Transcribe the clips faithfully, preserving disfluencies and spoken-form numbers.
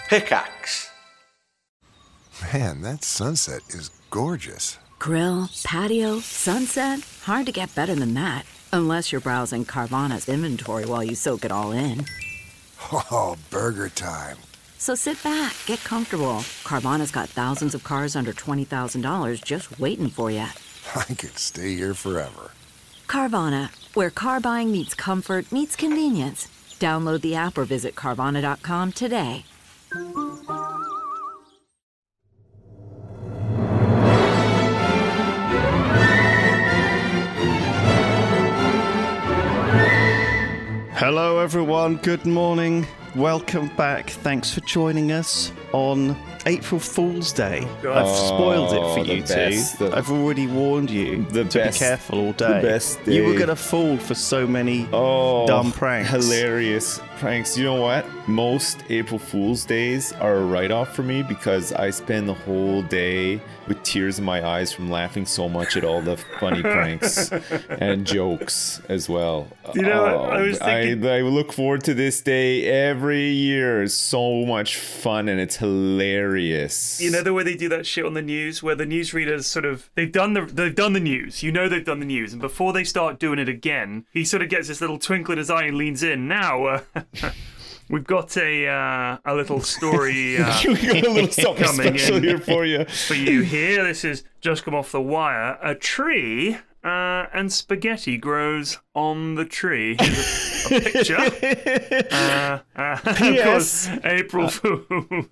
Pickaxe. Man, that sunset is gorgeous. Grill, patio, sunset. Hard to get better than that. Unless you're browsing Carvana's inventory while you soak it all in. Oh, burger time. So sit back, get comfortable. Carvana's got thousands of cars under twenty thousand dollars just waiting for you. I could stay here forever. Carvana, where car buying meets comfort, meets convenience. Download the app or visit Carvana dot com today. Hello everyone, good morning, welcome back, thanks for joining us on April Fool's Day. I've spoiled it for Oh, you the best, two. the- I've already warned you The to best- be careful all the day. best You were day. going to fall for so many Oh, dumb pranks. Hilarious pranks. You know what? Most April Fool's Days are a write-off for me because I spend the whole day with tears in my eyes from laughing so much at all the funny pranks and jokes as well. You know, Oh, I was thinking- I, I look forward to this day every year. It's so much fun and it's hilarious. You know the way they do that shit on the news, where the newsreaders sort of they've done the they've done the news. You know they've done the news, and before they start doing it again, he sort of gets this little twinkle in his eye and leans in. Now, uh, we've got a uh, a little story uh, we got a little something coming special in here for you. for you here. This is just come off the wire. A tree uh, and spaghetti grows on the tree. Here's a, a picture. Uh, uh, of course, April Fool's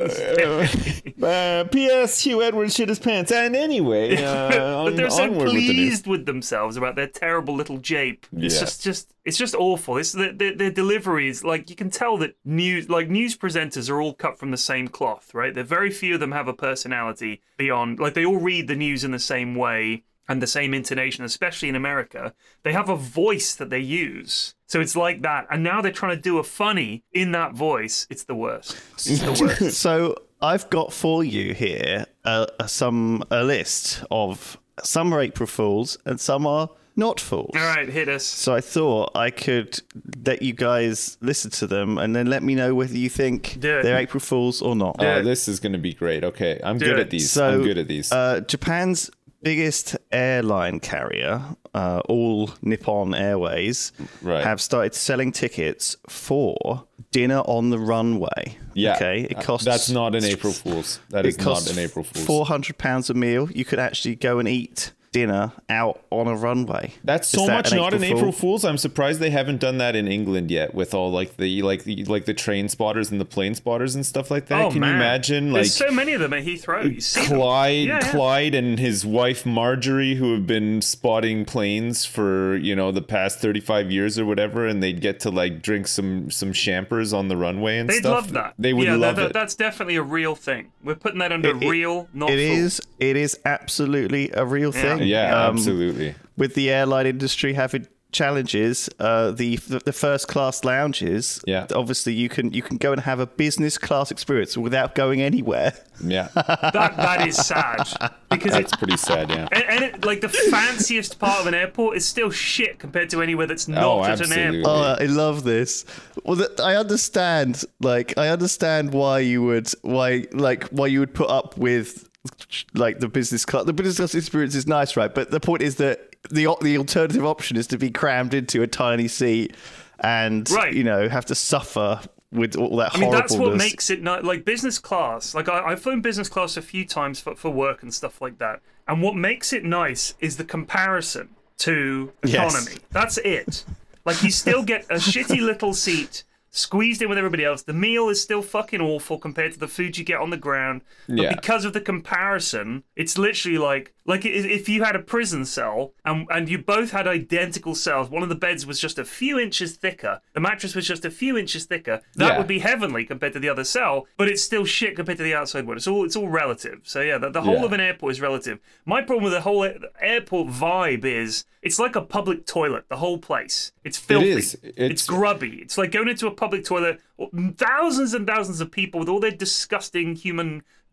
Day. Uh, P S. Hugh Edwards shit his pants. And anyway, uh, on, But they're so onward with the news. pleased with themselves about their terrible little jape. It's Yeah. just, just, it's just awful. It's the, the, their deliveries. Like you can tell that news, like news presenters, are all cut from the same cloth, right? There very few of them have a personality beyond. Like they all read the news in the same way and the same intonation, especially in America. They have a voice that they use. So it's like that. And now they're trying to do a funny in that voice. It's the worst. It's the worst. So I've got for you here uh, some a list of some are April Fools and some are not fools. All right, hit us. So I thought I could let you guys listen to them and then let me know whether you think Do it. they're April Fools or not. Oh, this is going to be great. Okay, I'm Do good it. at these. So, I'm good at these. Uh, Japan's biggest airline carrier, uh, All Nippon Airways, Right. have started selling tickets for dinner on the runway. yeah. Okay, it Uh, costs. That's not an April Fool's. That is it costs not an April Fool's. Four hundred pounds a meal. You could actually go and eat dinner out on a runway. That's Is so that much an not an April April Fool? Fool's. I'm surprised they haven't done that in England yet with all like the like the like the train spotters and the plane spotters and stuff like that. Oh, Can man. you imagine like There's so many of them at Heathrow. You see them. Clyde, Yeah, yeah. Clyde and his wife Marjorie, who have been spotting planes for you know the past thirty-five years or whatever, and they'd get to like drink some some champers on the runway and They'd stuff. love that. They would yeah, love that, it. That's definitely a real thing. We're putting that under It- it- real, not It full. is. It is absolutely a real thing. yeah, Um, absolutely. With the airline industry having challenges, uh, the the first class lounges. Yeah. Obviously, you can you can go and have a business class experience without going anywhere. Yeah, That that is sad because that's it, pretty sad. Yeah. and, and it, like the fanciest part of an airport is still shit compared to anywhere that's not Oh, at an absolutely. airport. Oh, I love this. Well, th- I understand. Like, I understand why you would why like why you would put up with like the business class. The business class experience is nice, right? But the point is that the the alternative option is to be crammed into a tiny seat and Right. you know have to suffer with all that I mean, horribleness. that's what makes it not like business class. Like I, I've flown business class a few times for, for work and stuff like that. And what makes it nice is the comparison to Yes. economy. That's it. Like you still get a shitty little seat squeezed in with everybody else. The meal is still fucking awful compared to the food you get on the ground. But Yeah. because of the comparison, it's literally like like i- if you had a prison cell and and you both had identical cells. One of the beds was just a few inches thicker. The mattress was just a few inches thicker. That Yeah. would be heavenly compared to the other cell, but it's still shit compared to the outside world. It's all it's all relative. So yeah, the, the whole Yeah. of an airport is relative. My problem with the whole a- airport vibe is it's like a public toilet. The whole place. It's filthy. is. It's, It's- grubby. It's like going into a public toilet. Thousands and thousands of people with all their disgusting human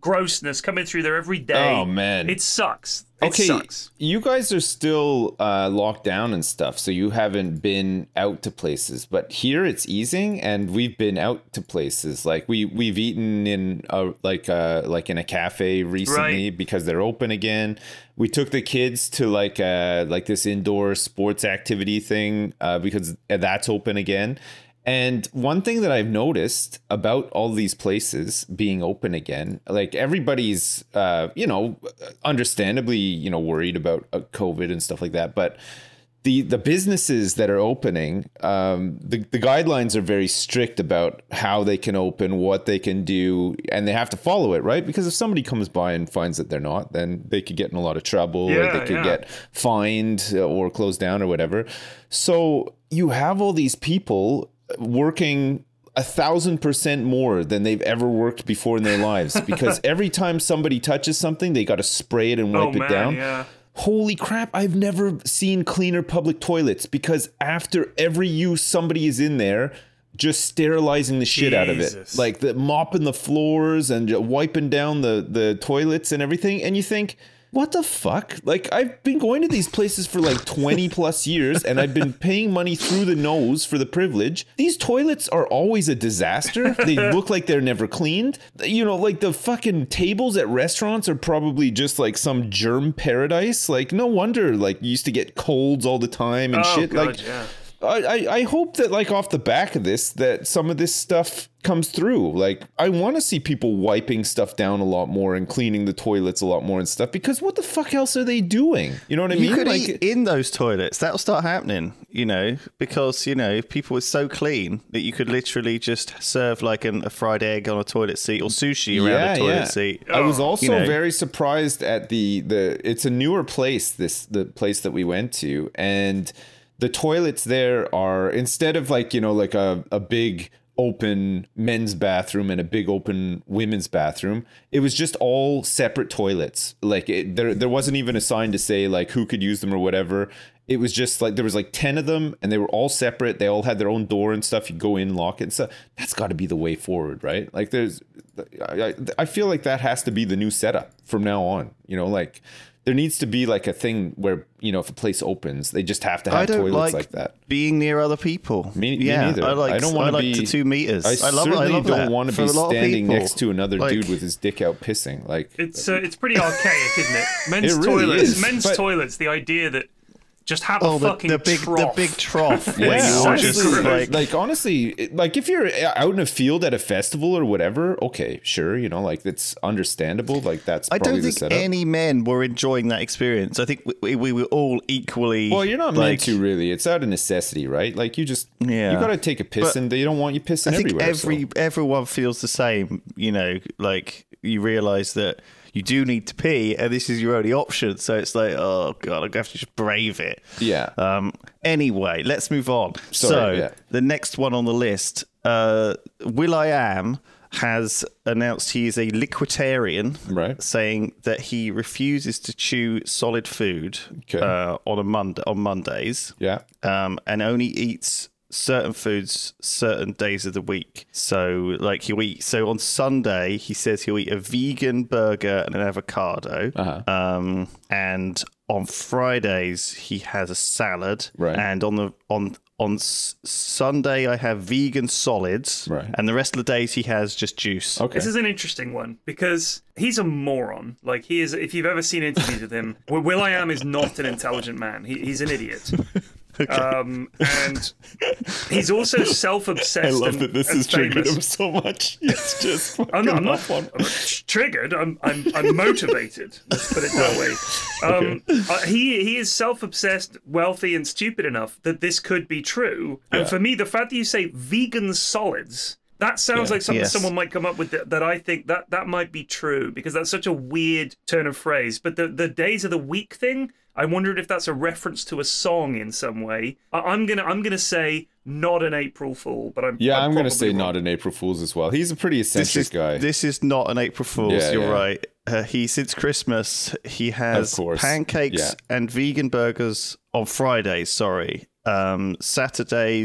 grossness coming through there every day. Oh, man. It sucks. It Okay, sucks. you guys are still uh, locked down and stuff, so you haven't been out to places. But here it's easing, and we've been out to places. Like we we've eaten in a like uh like in a cafe recently Right. because they're open again. We took the kids to like uh like this indoor sports activity thing uh, because that's open again. And one thing that I've noticed about all these places being open again, like everybody's, uh, you know, understandably, you know, worried about uh, COVID and stuff like that. But the the businesses that are opening, um, the, the guidelines are very strict about how they can open, what they can do, and they have to follow it, right? Because if somebody comes by and finds that they're not, then they could get in a lot of trouble, or Yeah, they could yeah. get fined or closed down or whatever. So you have all these people working a thousand percent more than they've ever worked before in their lives because every time somebody touches something, they got to spray it and wipe Oh, it man, down. yeah. Holy crap, I've never seen cleaner public toilets because after every use, somebody is in there just sterilizing the shit out of it. Jesus. Like the mopping the floors and wiping down the, the toilets and everything. And you think, what the fuck? Like, I've been going to these places for like twenty plus years and I've been paying money through the nose for the privilege. These toilets are always a disaster. They look like they're never cleaned. You know, like the fucking tables at restaurants are probably just like some germ paradise. Like, no wonder, like, you used to get colds all the time and Oh, shit. God, like, yeah. I, I I hope that like off the back of this that some of this stuff comes through. Like I want to see people wiping stuff down a lot more and cleaning the toilets a lot more and stuff because what the fuck else are they doing? You know what I You mean? could Like eat in those toilets. That'll start happening, you know, because, you know, people are so clean that you could literally just serve like an, a fried egg on a toilet seat or sushi around yeah, a toilet yeah. seat. I was also You know. very surprised at the the it's a newer place, this the place that we went to, and the toilets there are, instead of like, you know, like a, a big open men's bathroom and a big open women's bathroom, it was just all separate toilets. Like it, there there wasn't even a sign to say like who could use them or whatever. It was just like there was like ten of them and they were all separate. They all had their own door and stuff. You go in, lock it and stuff. That's got to be the way forward, right? Like there's I, I feel like that has to be the new setup from now on. You know, like there needs to be like a thing where, you know, if a place opens, they just have to have I don't toilets like, like that. being near other people. Me, me yeah, neither. I like. I don't want I to like be the two meters. I, I love. certainly I love don't that want to for be a lot of standing people. next to another Like- dude with his dick out pissing. Like It's uh, it's pretty archaic, isn't it? Men's It really toilets. is, Men's but- toilets. The idea that just have a Oh, the, fucking the big, trough. the big trough where Yeah, you're honestly, just like, like, honestly, it- like if you're out in a field at a festival or whatever, okay, sure, you know, like that's understandable. Like that's I probably don't the think setup. any men were enjoying that experience. I think we, we were all equally. Well, you're not like, meant to really. It's out of necessity, right? Like you just, Yeah. you got to take a piss, But and they don't want you pissing I think everywhere. every so. everyone feels the same. You know, like you realize that you do need to pee, and this is your only option. So it's like, oh god, I have to just brave it. Yeah. Um. Anyway, let's move on. Sorry, so yeah. the next one on the list, uh, will.i.am has announced he is a liquidarian, Right. saying that he refuses to chew solid food Okay. uh, on a Monday on Mondays. Yeah. Um, and only eats certain foods certain days of the week. So like he'll eat so on Sunday he says he'll eat a vegan burger and an avocado. Uh-huh. Um, and on Fridays he has a salad. Right. And on the on on S- Sunday I have vegan solids. Right. And the rest of the days he has just juice. Okay. This is an interesting one because he's a moron. Like he is. If you've ever seen interviews with him, will.i.am is not an intelligent man. He, he's an idiot. Um, and he's also self-obsessed. I love and, that this and has triggered famous. him so much. It's just. I'm not, I'm off not on- I'm not triggered. I'm, I'm, I'm motivated. Let's put it that way. Um, uh, he, he is self-obsessed, wealthy, and stupid enough that this could be true. And Yeah. for me, the fact that you say vegan solids, that sounds Yeah. like something Yes. someone might come up with that, that I think that that might be true because that's such a weird turn of phrase. But the, the days of the week thing, I wondered if that's a reference to a song in some way. I, I'm gonna I'm gonna say not an April Fool, but I'm Yeah, I'm, going to probably say wrong. not an April Fool's as well. He's a pretty This eccentric is, guy. this is not an April Fool's, Yeah, you're yeah. right. Uh, he, since Christmas, he has Of course. pancakes Yeah. and vegan burgers on Fridays, sorry. Um, Saturdays,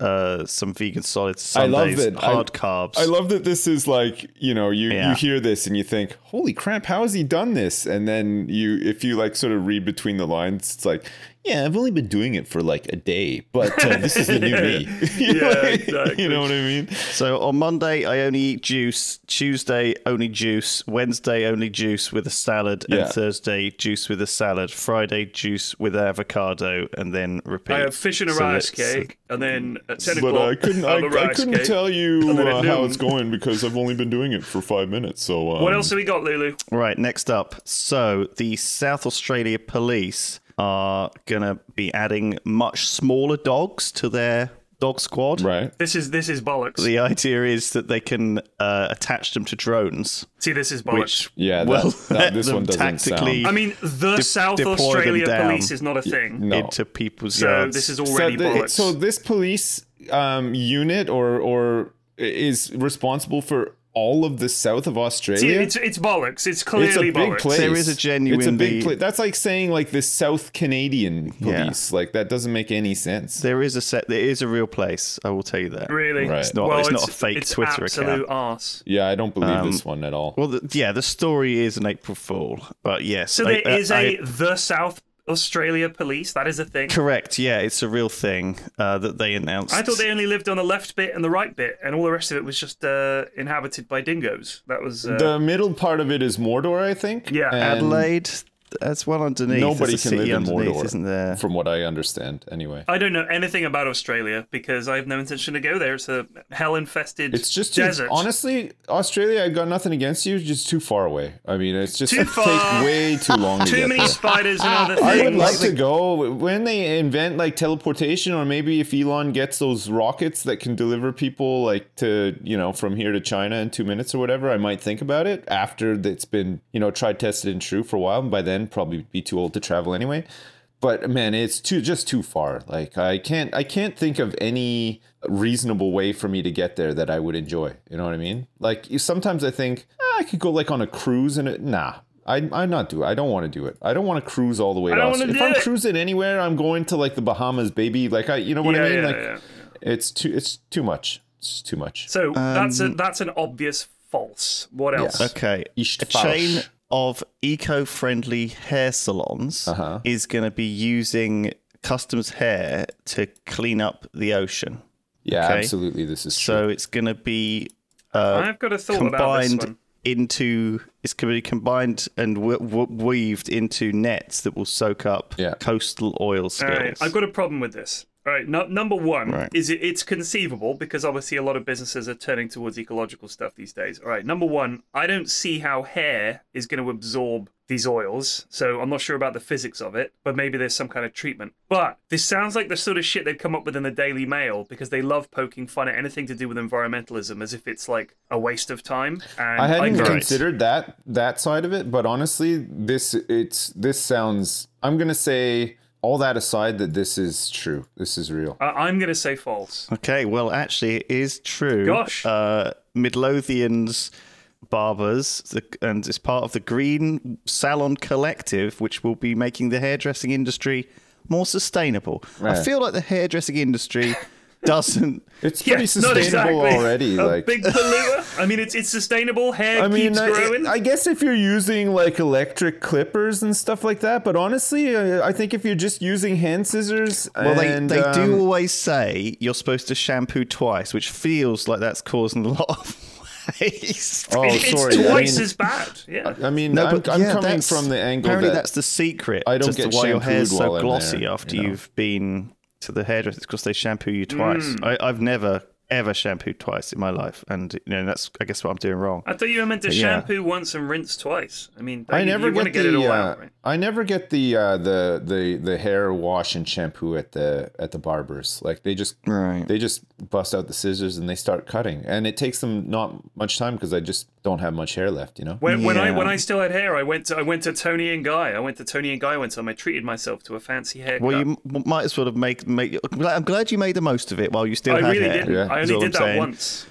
uh, some vegan solids, I love Sundays, it. hard I, carbs. I love that this is like, you know, you, Yeah. you hear this and you think, holy crap, how has he done this? And then you, if you like sort of read between the lines, it's like, yeah, I've only been doing it for like a day, but uh, this is the new me. you know, Yeah, exactly. You know what I mean? So on Monday, I only eat juice. Tuesday, only juice. Wednesday, only juice with a salad. Yeah. And Thursday, juice with a salad. Friday, juice with avocado, and then repeat. I have fish and a So rice it's- cake, and then at ten But o'clock, I couldn't, I, have a I rice couldn't cake. tell you And then at uh, how noon- it's going because I've only been doing it for five minutes. So um, What else have we got, Lulu? Right, next up. So the South Australia Police are going to be adding much smaller dogs to their dog squad. Right. This is this is bollocks. The idea is that they can uh, attach them to drones, See, this is bollocks. which Yeah, that- will that- let this them one doesn't tactically sound- I mean, the De- South deploy them Australia down. Police is not a thing. No. into people's So yards. this is So, already the- bollocks. so this police um, unit or or is responsible for all of the south of Australia. See, it's it's bollocks. It's clearly It's a big bollocks. place. There is a It's a genuinely- big place. That's like saying like the South Canadian Yeah. police. Like that doesn't make any sense. There is a set. There is a real place. I will tell you that. Really? Right. It's not- well, it's not a fake it's Twitter absolute account. arse. Yeah, I don't believe Um, this one at all. Well, the, yeah, the story is an April Fool, but yes. So I- there I- is I- a the South Australia Police. That is a thing. correct. Yeah, it's a real thing uh, that they announced. I thought they only lived on the left bit and the right bit, and all the rest of it was just uh, inhabited by dingoes. That was uh, The middle part of it is Mordor, I think. Yeah. and Adelaide. That's well underneath. Nobody There's a can live city in underneath, Mordor, isn't there? from what I understand. Anyway, I don't know anything about Australia because I have no intention to go there. It's a hell-infested it's just too, desert. honestly, Australia. I got nothing against you. Just too far away. I mean, it's just Too it far. take way too long to Too get many there. spiders and other things. I would like to go when they invent like teleportation, or maybe if Elon gets those rockets that can deliver people like to, you know, from here to China in two minutes or whatever. I might think about it after it's been, you know, tried, tested, and true for a while. And by then, probably be too old to travel anyway. But man, it's too just too far. Like I can't, I can't think of any reasonable way for me to get there that I would enjoy. You know what I mean? Like sometimes I think ah, I could go like on a cruise and it. Nah. I, I'm not do. I don't want to do it. I don't want to cruise all the way I to don't Australia. wanna If do I'm it. cruising anywhere, I'm going to like the Bahamas, baby. Like I, you know what Yeah, I mean? yeah, like yeah, it's too, it's too much. It's too much. So that's Um, a, that's an obvious false. What else? Okay. Ist A falsch. chain of eco-friendly hair salons Uh-huh. is going to be using customers' hair to clean up the ocean. Yeah, okay. absolutely. This is true. So it's going to be uh, I've got a thought about this combined one. into it's going to be combined and w- w- weaved into nets that will soak up Yeah. coastal oil All spills. right, I've got a problem with this. All right, no, number one Right. is it, it's conceivable because obviously a lot of businesses are turning towards ecological stuff these days. All right, number one, I don't see how hair is going to absorb these oils, so I'm not sure about the physics of it, but maybe there's some kind of treatment. But this sounds like the sort of shit they'd come up with in the Daily Mail because they love poking fun at anything to do with environmentalism as if it's like a waste of time. And I hadn't I- considered that that side of it, but honestly, this it's this sounds. I'm gonna say all that aside, that this is true. This is real. I- I'm going to say false. Okay, well, actually, it is true. Gosh. Uh, Midlothian's barbers, the, and it's part of the Green Salon Collective, which will be making the hairdressing industry more sustainable. I Right. feel like the hairdressing industry doesn't. It's Yeah, pretty not sustainable exactly. already. A like big polluter. I mean, it's it's sustainable. Hair I mean, keeps I, growing. I guess if you're using like electric clippers and stuff like that, but honestly, I, I think if you're just using hand scissors, Well, they, and, they do um, always say you're supposed to shampoo twice, which feels like that's causing a lot of waste. Oh, it's sorry. I twice mean- as bad. Yeah. I mean, No, I'm, but I'm yeah, coming that's- from the angle apparently that that's the secret. I don't as to get why your hair's shampooed so while I'm glossy there, after you know? you've been to the hairdresser. It's because they shampoo you twice. Mm. I, I've never ever shampooed twice in my life, and you know that's I guess what I'm doing wrong. I thought you were meant to But yeah. shampoo once and rinse twice. I mean, I you, never you want to get, get the it all uh, out, right? I never get the uh, the the the hair wash and shampoo at the at the barbers. Like they just Right. they just bust out the scissors and they start cutting, and it takes them not much time because I just don't have much hair left. You know. When, when I Yeah. when I still had hair, I went to I went to Tony and Guy. I went to Tony and Guy one time. I treated myself to a fancy haircut. Well, you m- might as well have made make. I'm glad- I'm glad you made the most of it while you still I had really hair. didn't. Yeah. I is only all did I'm that saying. once.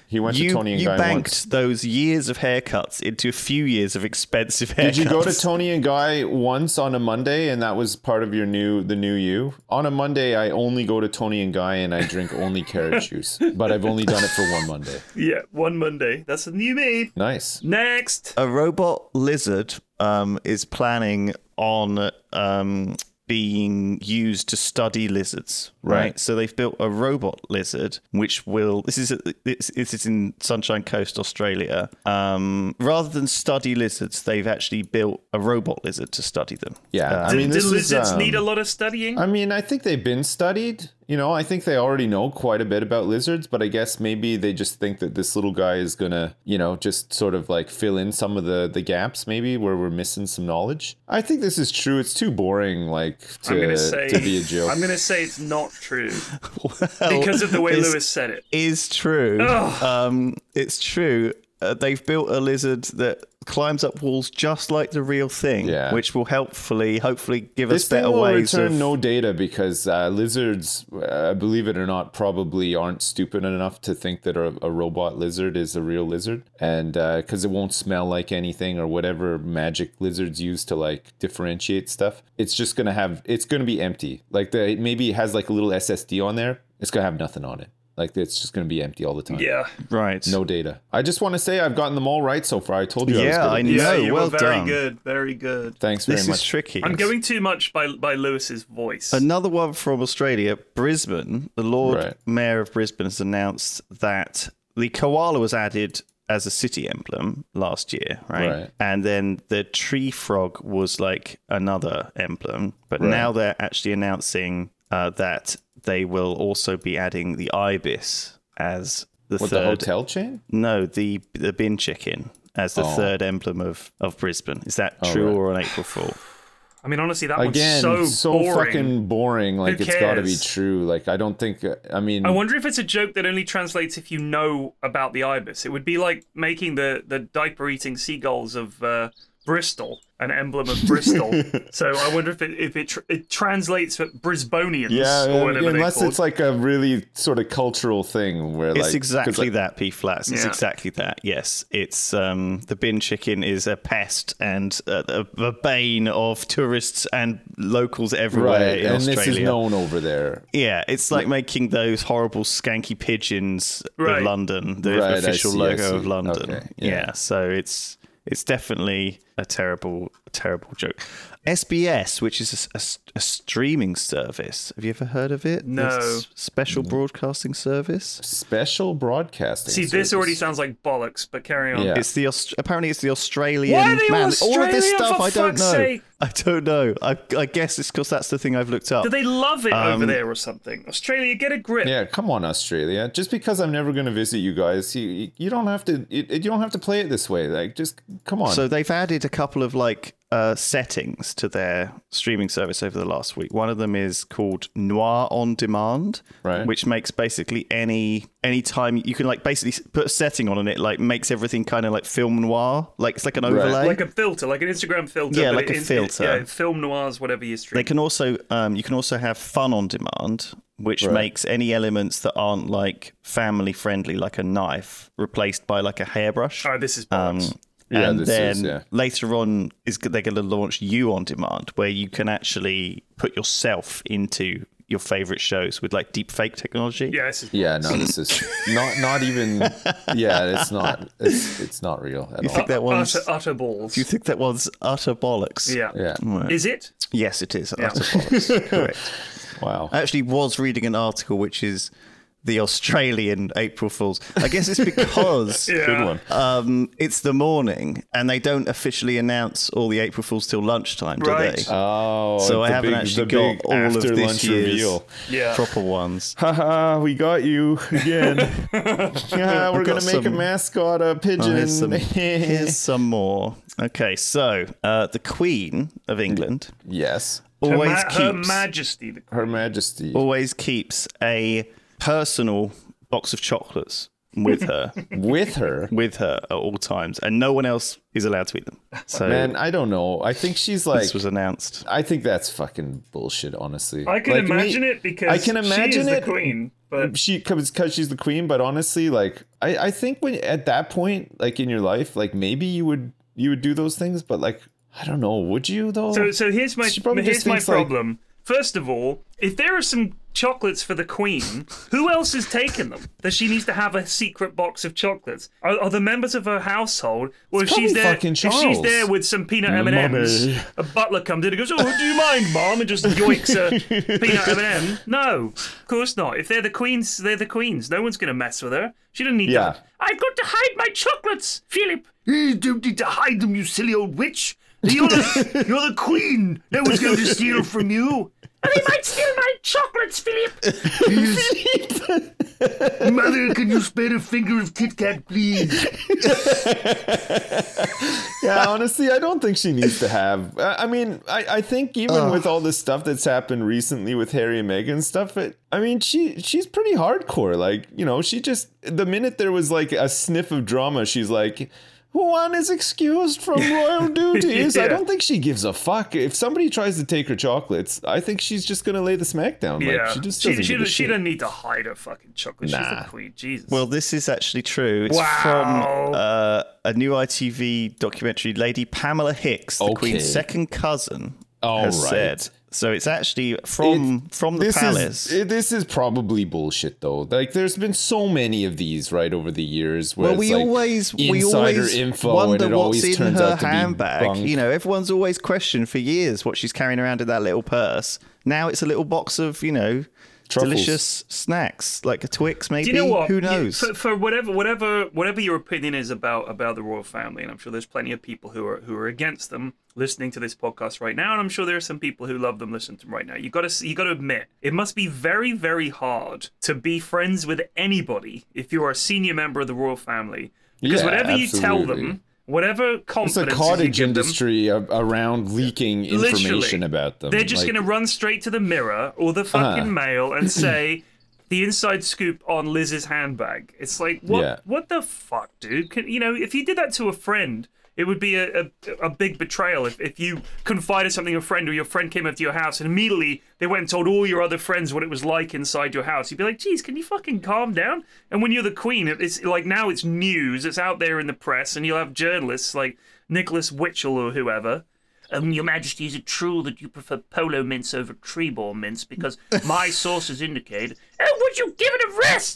He went You, to Tony and you Guy banked once. those years of haircuts into a few years of expensive haircuts. Did you go to Tony and Guy once on a Monday, and that was part of your new the new you? On a Monday, I only go to Tony and Guy, and I drink only carrot juice. But I've only done it for one Monday. Yeah, one Monday. That's a new me. Nice. Next. A robot lizard um, is planning on um, being used to study lizards, right? Right. So they've built a robot lizard, which will. This is this, this is in Sunshine Coast, Australia. Um, rather than study lizards, they've actually built a robot lizard to study them. Yeah, I Do, mean, do this is, lizards um, need a lot of studying? I mean, I think they've been studied. You know, I think they already know quite a bit about lizards, but I guess maybe they just think that this little guy is gonna, you know, just sort of like fill in some of the the gaps maybe where we're missing some knowledge. I think this is true. It's too boring, like to, I'm gonna say to be a joke. I'm gonna say it's not true Well, because of the way it's- Lewis said it. Is true. Um, it's true. Uh, they've built a lizard that climbs up walls just like the real thing, Yeah. which will helpfully, hopefully, give This us thing better will ways return of. no data because uh, lizards, uh, believe it or not, probably aren't stupid enough to think that a, a robot lizard is a real lizard, and because it won't smell like anything or whatever magic lizards use to like differentiate stuff. It's just gonna have, it's gonna be empty. Like the maybe it has like a little S S D on there. It's gonna have nothing on it. Like it's just gonna be empty all the time. Yeah. Right. No data. I just want to say I've gotten them all right so far. I told you. I was Yeah, good at I these. know. Yeah, you well were very done. good. Very good. Thanks very This much. is tricky. I'm going too much by by Lewis's voice. Another one from Australia, Brisbane. The Lord Right. Mayor of Brisbane has announced that the koala was added as a city emblem last year, right? Right. And then the tree frog was like another emblem. But Right. now they're actually announcing uh, that they will also be adding the ibis as the What, the third. hotel chain? No, the the bin chicken as the Oh. third emblem of, of Brisbane. Is that Oh, true right. or an April Fool? I mean, honestly, that Again, one's so, so boring. fucking boring. Like Who it's got to be cares? true. Like I don't think. I mean, I wonder if it's a joke that only translates if you know about the ibis. It would be like making the, the diaper-eating seagulls of uh, Bristol an emblem of Bristol. So I wonder if it if it, tr- it translates for Brisbanians yeah, or whatever unless they're it's called. like a really sort of cultural thing where It's like exactly 'cause, like, that, P Flats. It's Yeah. exactly that. Yes, it's um, the bin chicken is a pest and a, a, a bane of tourists and locals everywhere Right, in and Australia. this is known over there. Yeah, it's like making those horrible skanky pigeons Right. of London, the Right, I official see, I logo of see. London. Okay, yeah. yeah. so it's it's definitely a terrible, terrible joke. S B S, which is a, a, a streaming service. Have you ever heard of it? No. It's special broadcasting service. Special broadcasting. See, this service. already sounds like bollocks, but carry on. Yeah. It's the Aust- apparently it's the Australian Why are they man. All of this Australian, stuff for I don't fuck's know. sake? I don't know. I, I guess it's because that's the thing I've looked up. Do they love it over Um, there or something? Australia, get a grip. Yeah, come on, Australia. Just because I'm never going to visit you guys, you you don't have to. You, you don't have to play it this way. Like, just come on. So they've added a couple of like uh, settings to their streaming service over the last week. One of them is called Noir on Demand, Right. which makes basically any any time you can like basically put a setting on and it like makes everything kind of like film noir, like it's like an overlay. Like a filter, like an Instagram filter. Yeah, but like a it- it- filter. yeah, film noirs, whatever you stream. They can also um, you can also have fun on demand, which Right. makes any elements that aren't like family friendly, like a knife, replaced by like a hairbrush. Oh, this is Um, bollocks. Yeah, and this then is, yeah. later on is they're going to launch You on Demand, where you can actually put yourself into your favorite shows with like deep fake technology. yeah, this is yeah, no, this is not not even. Yeah, it's not. It's it's not real at You all. think that one's? utter, utter balls. Do you think that one's utter bollocks? yeah. Yeah. Is it? Yes, it is Yeah. utter bollocks. Correct. Wow. I actually was reading an article which is the Australian April Fools. I guess it's because Yeah. Good one. um, it's the morning and they don't officially announce all the April Fools till lunchtime, do Right. they? Oh, So I the haven't big- actually the got big all of after this lunch year's reveal. Yeah. proper ones. Haha, we got you again. yeah, we're I've got gonna make some- a mascot, a Oh, pigeon. here's, some, here's some more. Okay, so uh, the Queen of England yes, Her, always ma- her keeps Majesty. The Her Majesty. always keeps a personal box of chocolates with her, With her. with her at all times, and no one else is allowed to eat them. So Man, I don't know. I think she's like. this was announced. I think that's fucking bullshit, honestly. I can Like, me- imagine it because I can imagine she is it. the Queen. But she because because she's the queen. But honestly, like I, I think when at that point, like in your life, like maybe you would you would do those things. But like I don't know, would you though? so so here's my She probably here's just my thinks, like- problem. First of all, if there are some chocolates for the queen, who else is taking them? That she needs to have a secret box of chocolates? Are, are the members of her household? Or if It's she's probably there, fucking if she's Charles. there with some peanut M and M's, Mommy. a butler comes in and goes, "Oh, do you mind, Mom?" and just yoinks a peanut M and M. No, of course not. If they're the queens, they're the queens. No one's going to mess with her. She doesn't need Yeah. to. I've got to hide my chocolates, Philip. You don't need to hide them, you silly old witch. You're the, you're the queen. No one's going to steal from you. And they might steal my chocolates, Philip. Mother, can you spare a finger of Kit Kat, please? Yeah, honestly, I don't think she needs to have. I I mean, I, I think even with all this stuff that's happened recently with Harry and Meghan stuff, it, I mean, she she's pretty hardcore. Like, you know, she just the minute there was like a sniff of drama, she's like, one is excused from royal duties. Yeah. I don't think she gives a fuck. If somebody tries to take her chocolates, I think she's just gonna lay the smack down. Yeah, Like, she just she, doesn't she, give a she shit. doesn't need to hide her fucking chocolate. She's Nah. the queen. Jesus. Well, this is actually true. It's Wow. from uh, a new I T V documentary. Lady Pamela Hicks, the Okay. Queen's second cousin, All has right. said. So it's actually from It- from the this palace. Is, it- this is probably bullshit, though. Like, there's been so many of these right over the years. Where well, we it's like always we insider always info, wonder and it what's always in turns her out to be handbag. bunk. You know, everyone's always questioned for years what she's carrying around in that little purse. Now it's a little box of you know Truffles. delicious snacks like a Twix, maybe. Do you know what? Who You- knows? For, for whatever, whatever, whatever your opinion is about about the royal family, and I'm sure there's plenty of people who are who are against them listening to this podcast right now, and I'm sure there are some people who love them listening to them right now. You got to you got to admit, it must be very, very hard to be friends with anybody if you are a senior member of the royal family, because Yeah, whatever you tell absolutely. them, whatever It's a confidence cottage you give them, industry a- around leaking information Literally, about them. they're just Like, going to run straight to the Mirror or the fucking Uh-huh. Mail and say the inside scoop on Liz's handbag. It's like, what? Yeah. What the fuck, dude? Can, you know, if you did that to a friend, it would be a, a, a big betrayal. If, if you confided something to a friend, or your friend came up to your house and immediately they went and told all your other friends what it was like inside your house, you'd be like, geez, can you fucking calm down? And when you're the queen, it's like now it's news, it's out there in the press, and you'll have journalists like Nicholas Witchell or whoever. Um, Your Majesty, is it true that you prefer polo mints over Trebor mints? Because my sources indicate. Oh, would you give it a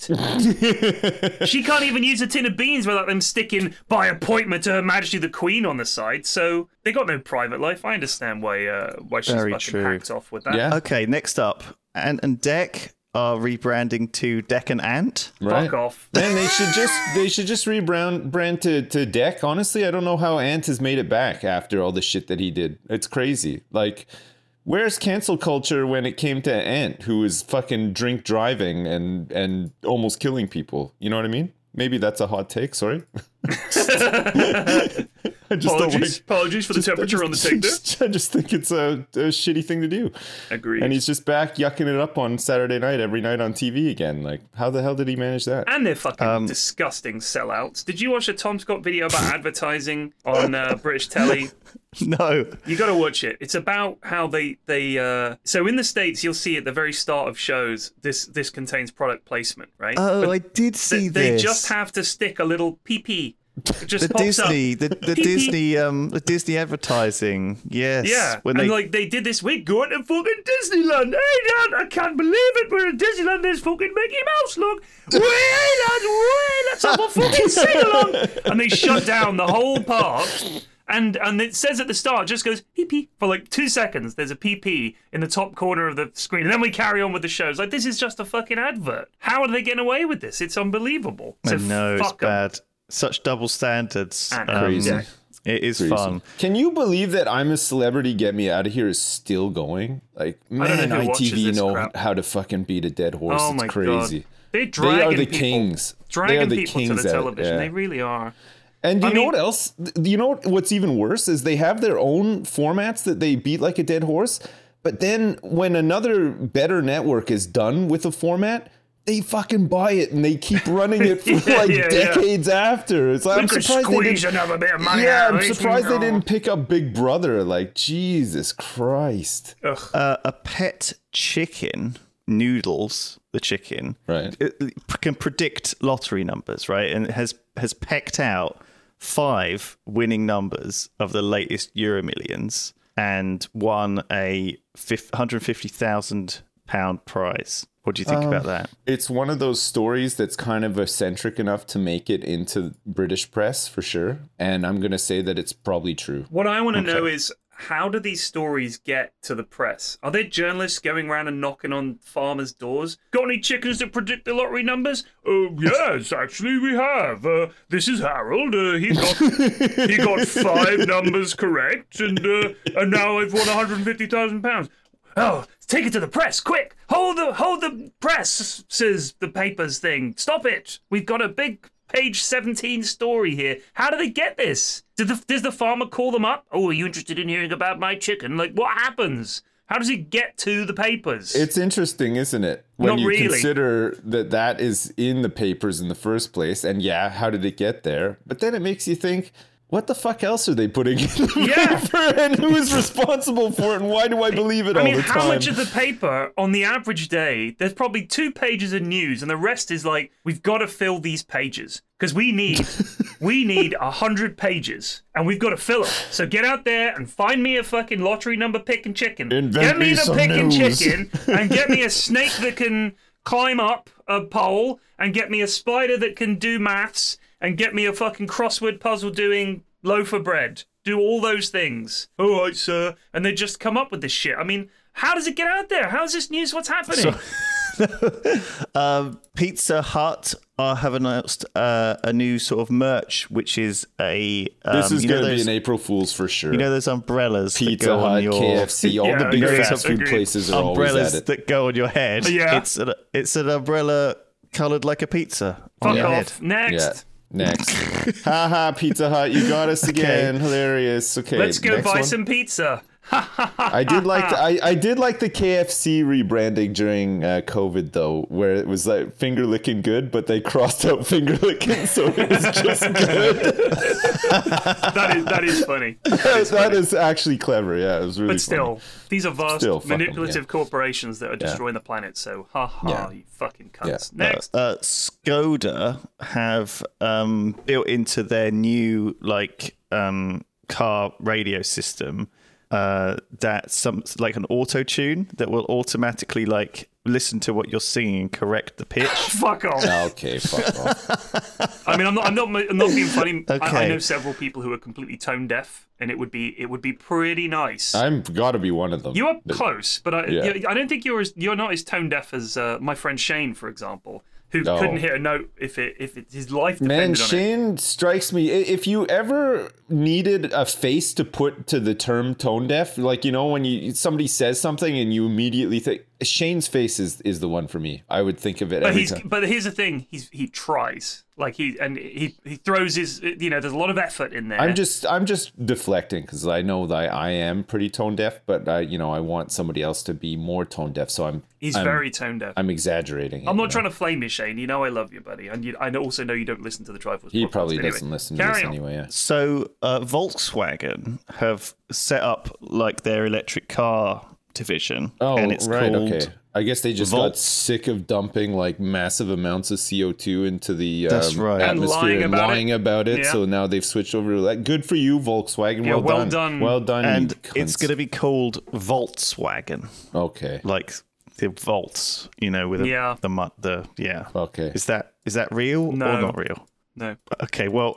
rest? She can't even use a tin of beans without them sticking by appointment to Her Majesty the Queen on the side. So they got no private life. I understand why uh, why she's Very fucking true. hacked off with that. Yeah. Okay, next up, Ant and Dec are rebranding to Dec and Ant. right. Fuck off. Man, they should just they should just rebrand brand to to Deck. Honestly, I don't know how Ant has made it back after all the shit that he did. It's crazy. Like, where's cancel culture when it came to Ant, who was fucking drink driving and and almost killing people? You know what I mean? Maybe that's a hot take. Sorry. I just don't Apologies. like. Apologies for the just- I temperature on the just- take there. just- I just think it's a, a shitty thing to do. Agreed. And he's just back yucking it up on Saturday night every night on T V again. Like, how the hell did he manage that? And they're fucking Um, disgusting sellouts. Did you watch a Tom Scott video about advertising on uh, British telly? No. You got to watch it. It's about how they they. Uh... So in the States, you'll see at the very start of shows this this contains product placement, right? Oh, But I did see th- they this. just have to stick a little P P. It just the pops Disney, up. the, the Pee-pee. Disney, um, the Disney advertising. Yes. Yeah, When and they, like they did this, we're going to fucking Disneyland. Hey, Dad, I can't believe it. We're at Disneyland. There's fucking Mickey Mouse. Look, way, lads, way, let's have a fucking sing along. And they shut down the whole park. And and it says at the start, it just goes pee pee for like two seconds. There's a pee pee in the top corner of the screen, and then we carry on with the shows. Like, this is just a fucking advert. How are they getting away with this? It's unbelievable. I So know, it's fuck 'em. bad. Such double standards. And Crazy. yeah. It is Crazy. fun. Can you believe that I'm a Celebrity, Get Me Out of Here is still going? Like, I don't know man, who watches I T V this know crap. how to fucking beat a dead horse. Oh it's my crazy. god, they're They dragging are the people, kings. They dragging are the people kings to the at it, television. yeah. They really are. And do I you know mean- what else? Do you know what's even worse is they have their own formats that they beat like a dead horse. But then when another better network is done with a format, they fucking buy it and they keep running it for Yeah, like yeah, yeah. decades after. It's like, We I'm could surprised they squeeze didn't. another bit of money Yeah, out I'm of it, surprised you they know. didn't pick up Big Brother. Like, Jesus Christ. Ugh. Uh, a pet chicken Noodles, the chicken, Right. it, it can predict lottery numbers, right? And it has has pecked out five winning numbers of the latest Euro Millions and won a one hundred fifty thousand pound prize. What do you think Um, about that? It's one of those stories that's kind of eccentric enough to make it into British press for sure. And I'm going to say that it's probably true. What I want to know is, how do these stories get to the press? Are there journalists going around and knocking on farmers' doors? Got any chickens that predict the lottery numbers? Oh, yes, actually we have. Uh, this is Harold. Uh, he got he got five numbers correct, and uh, and now I've won one hundred fifty thousand pounds. Oh, take it to the press, quick! Hold the hold the press, says the papers thing. Stop it! We've got a big page seventeen story here. How do they get this? Did the, does the farmer call them up? Oh, are you interested in hearing about my chicken? Like, what happens? How does it get to the papers? It's interesting, isn't it? When Not you really. consider that that is in the papers in the first place. And yeah, how did it get there? But then it makes you think, what the fuck else are they putting in the Yeah. paper? And who is responsible for it? And why do I believe it I all mean, the time? how much of the paper on the average day? There's probably two pages of news, and the rest is like, we've got to fill these pages because we need we need a hundred pages, and we've got to fill them. So get out there and find me a fucking lottery number picking chicken. Invent get me me the some picking news. chicken, and get me a snake that can climb up a pole, and get me a spider that can do maths, and get me a fucking crossword puzzle doing loaf of bread. Do all those things. All right, sir. And they just come up with this shit. I mean, how does it get out there? How is this news? What's happening? um, Pizza Hut uh, have announced uh, a new sort of merch, which is a. Um, This is you know going to be those- an April Fool's for sure. You know those umbrellas that Pizza go on Hut, your K F C, all Yeah, the big agreed, fast food agreed. places are always umbrellas at it. that go on your head. Yeah. It's an, it's an umbrella coloured like a pizza on Fuck your off. head. Next. Yeah. Next. Haha, Pizza Hut, you got us again. Hilarious. Okay. Let's go next buy one. some pizza. I did like the, I, I did like the K F C rebranding during uh, COVID though, where it was like finger licking good, but they crossed out finger licking, so it was just good. That is that is funny. That is actually clever. Yeah, it was really. But still, funny. these are vast Still, fuck 'em, manipulative yeah. corporations that are destroying the planet. So, ha ha, Yeah. you fucking Yeah. cunts. Next. Uh, Skoda have um, built into their new like um, car radio system uh, that some like an auto tune that will automatically like listen to what you're singing and correct the pitch. Fuck off. Okay, fuck off. I mean, I'm not, I'm not, I'm not being funny. I, I Okay. know several people who are completely tone deaf, and it would be, it would be pretty nice. I'm got to be one of them. You are But- close, but I, Yeah. you- I don't think you're as, you're not as tone deaf as uh, my friend Shane, for example, who No. couldn't hit a note if it if it, his life Man, depended on it. Shane strikes me. i- If you ever needed a face to put to the term tone deaf, like you know when you somebody says something and you immediately think Shane's face is, is the one for me. I would think of it But every he's time. but here's the thing, he's he tries like he and he he throws his you know there's a lot of effort in there. I'm just I'm just deflecting because I know that I am pretty tone deaf, but I you know I want somebody else to be more tone deaf, so I'm he's I'm, very tone deaf. I'm exaggerating. I'm not trying to flame you, Shane. You know I love you, buddy, and you, I also know you don't listen to the Triforce. He podcast. probably Anyway, doesn't listen to carry this on. anyway. Yeah. So uh, Volkswagen have set up like their electric car division, Oh, and it's right. called. Okay. I guess they just got Volts. sick of dumping like massive amounts of C O two into the That's um, right. And atmosphere lying and about lying it. about it. Yeah. So now they've switched over to that. Good for you, Volkswagen. Yeah, well, well done. done. Well done. And you it's cunts. going to be called Volkswagen, Okay. like the volts, you know, with a, Yeah. the mu- the yeah. Okay. Is that is that real No. or not real? No. Okay, well.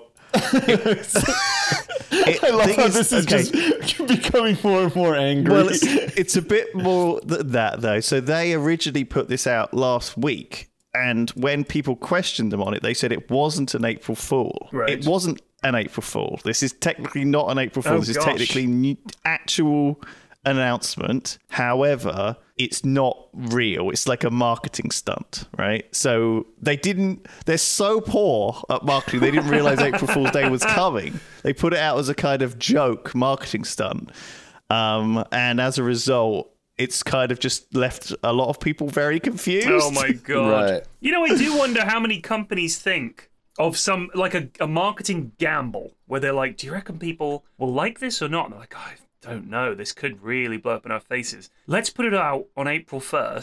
It, I love thing how this is okay, just becoming more and more angry. Well, it's, it's a bit more than that, though. So they originally put this out last week, and when people questioned them on it, they said it wasn't an April Fool. Right. It wasn't an April Fool. This is technically not an April Fool. Oh, this is gosh. technically new, actual announcement. However, it's not real. It's like a marketing stunt, right? So they didn't, they're so poor at marketing, they didn't realize April Fool's Day was coming. They put it out as a kind of joke marketing stunt. Um, and as a result, it's kind of just left a lot of people very confused. Oh my god. Right. You know, I do wonder how many companies think of some like a, a marketing gamble where they're like, do you reckon people will like this or not? And they're like, oh, I don't know. This could really blow up in our faces. Let's put it out on April first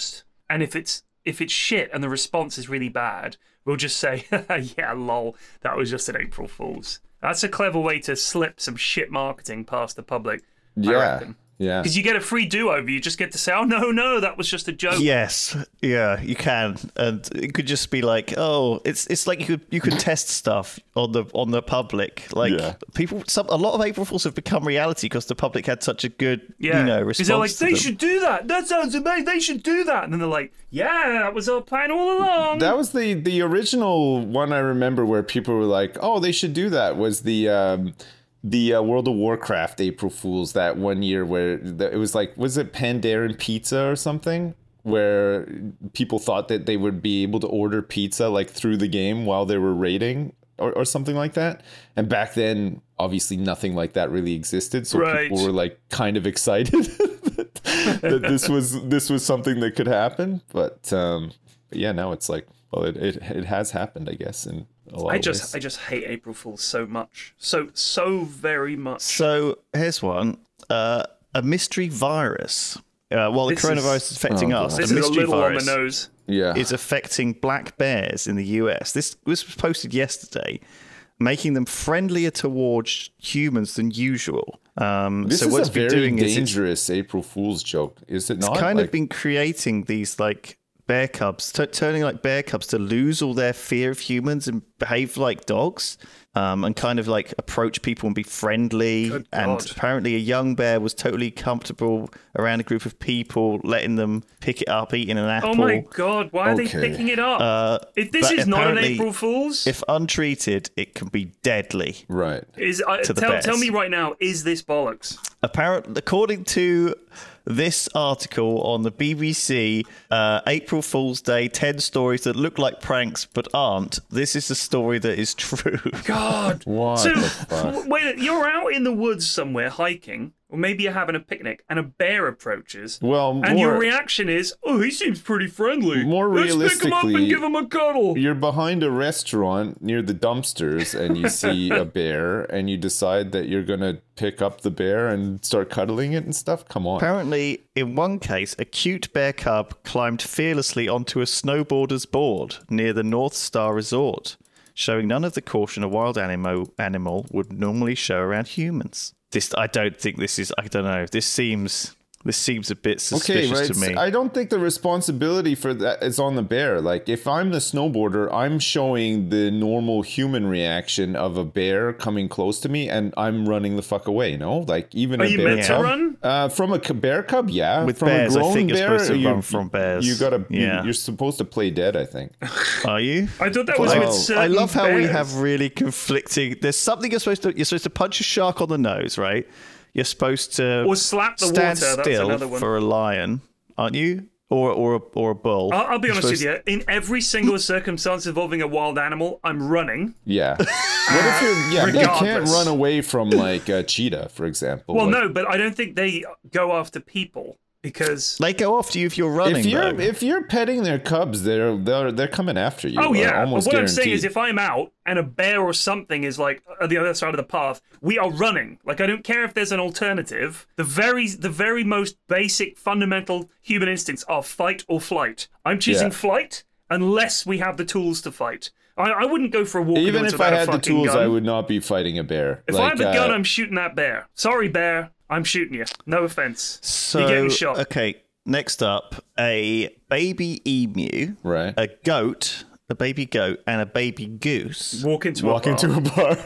and if it's if it's shit and the response is really bad, we'll just say, yeah, lol, that was just an April Fool's. That's a clever way to slip some shit marketing past the public. I Yeah. reckon. Yeah. Because you get a free do-over. You just get to say, oh, no, no, that was just a joke. Yes, yeah, you can, and it could just be like, oh, it's it's like you could you can test stuff on the on the public. Like Yeah. people, some a lot of April Fools have become reality because the public had such a good, Yeah. you know, Because response. they're like, to they them. should do that. That sounds amazing. They should do that. And then they're like, yeah, that was our plan all along. That was the the original one I remember where people were like, "Oh, they should do that." Was the um, the uh, World of Warcraft April Fools that one year where the, it was like, was it Pandaren Pizza or something, where people thought that they would be able to order pizza like through the game while they were raiding or, or something like that. And back then, obviously, nothing like that really existed, so Right. people were like kind of excited that, that this was this was something that could happen. But, um, but yeah, now it's like, well, it, it it has happened, I guess, in a lot I of just, ways. I just hate April Fools so much, so, so very much. So here's one: uh, a mystery virus. Uh, while the This coronavirus is- is affecting oh, us, This a is a mystery little virus on the nose. yeah. is affecting black bears in the U S. This, this was posted yesterday, making them friendlier towards humans than usual. Um, This so is what a it's been very doing is it's, dangerous April Fool's joke, is it it's not? kind Like- of been creating these like bear cubs, t- turning like bear cubs to lose all their fear of humans and behave like dogs, um, and kind of like approach people and be friendly. Good And God. apparently, a young bear was totally comfortable around a group of people, letting them pick it up, eating an apple. Oh my God, why are they Okay. picking it up? Uh, if this but is not an apparently- April Fool's, If untreated, it can be deadly. Right. is uh, to the tell, bears. tell me right now, is this bollocks? Apparently, according to this article on the B B C, uh, April Fool's Day, ten stories that look like pranks but aren't. This is a story that is true. God. What so, the fuck? wait, you're out in the woods somewhere hiking, or maybe you're having a picnic, and a bear approaches. Well, and your more- reaction is, oh, he seems pretty friendly. More Let's pick him up and realistically, give him a cuddle. You're behind a restaurant near the dumpsters and you see a bear and you decide that you're going to pick up the bear and start cuddling it and stuff? Come on. Apparently, in one case, a cute bear cub climbed fearlessly onto a snowboarder's board near the North Star Resort, showing none of the caution a wild animal animal would normally show around humans. This, I don't think this is. I don't know. This seems. This seems a bit Okay, suspicious right. to me. I don't think the responsibility for that is on the bear. Like, if I'm the snowboarder, I'm showing the normal human reaction of a bear coming close to me, and I'm running the fuck away. No, like even Are a you bear meant to cub run? Uh, from a c- bear cub, yeah. With from bears, a I grown think you're bear, supposed to you- run from bears. You gotta. you- Yeah. You're supposed to play dead. I think. Are you? I thought that was Oh. with I certain I love how we bears. have really conflicting. There's something you're supposed to. You're supposed to punch a shark on the nose, right? You're supposed to Or slap the stand water, that's still another one. for a lion, aren't you? Or or a, or a bull. I'll, I'll be You're honest with supposed- you. In every single circumstance involving a wild animal, I'm running. Yeah. What if you're? Yeah, you can't Regardless. run away from like a cheetah, for example. Well, Like, no, but I don't think they go after people because. They go after you if you're running. If you're though. if you're petting their cubs, they're they're they're coming after you. Oh uh, yeah. almost what I'm guaranteed. saying is, if I'm out and a bear or something is like at the other side of the path, we are running. Like I don't care if there's an alternative. The very the very most basic fundamental human instincts are fight or flight. I'm choosing Yeah. flight unless we have the tools to fight. I, I wouldn't go for a walk. in the even woods if I without a had the fucking tools, gun. I would not be fighting a bear. If like, I have a gun, uh, I'm shooting that bear. Sorry, bear. I'm shooting you. No offense. so You're getting shot. okay. Next up, a baby emu, right. a goat, a baby goat, and a baby goose Walk into Walk a bar. into a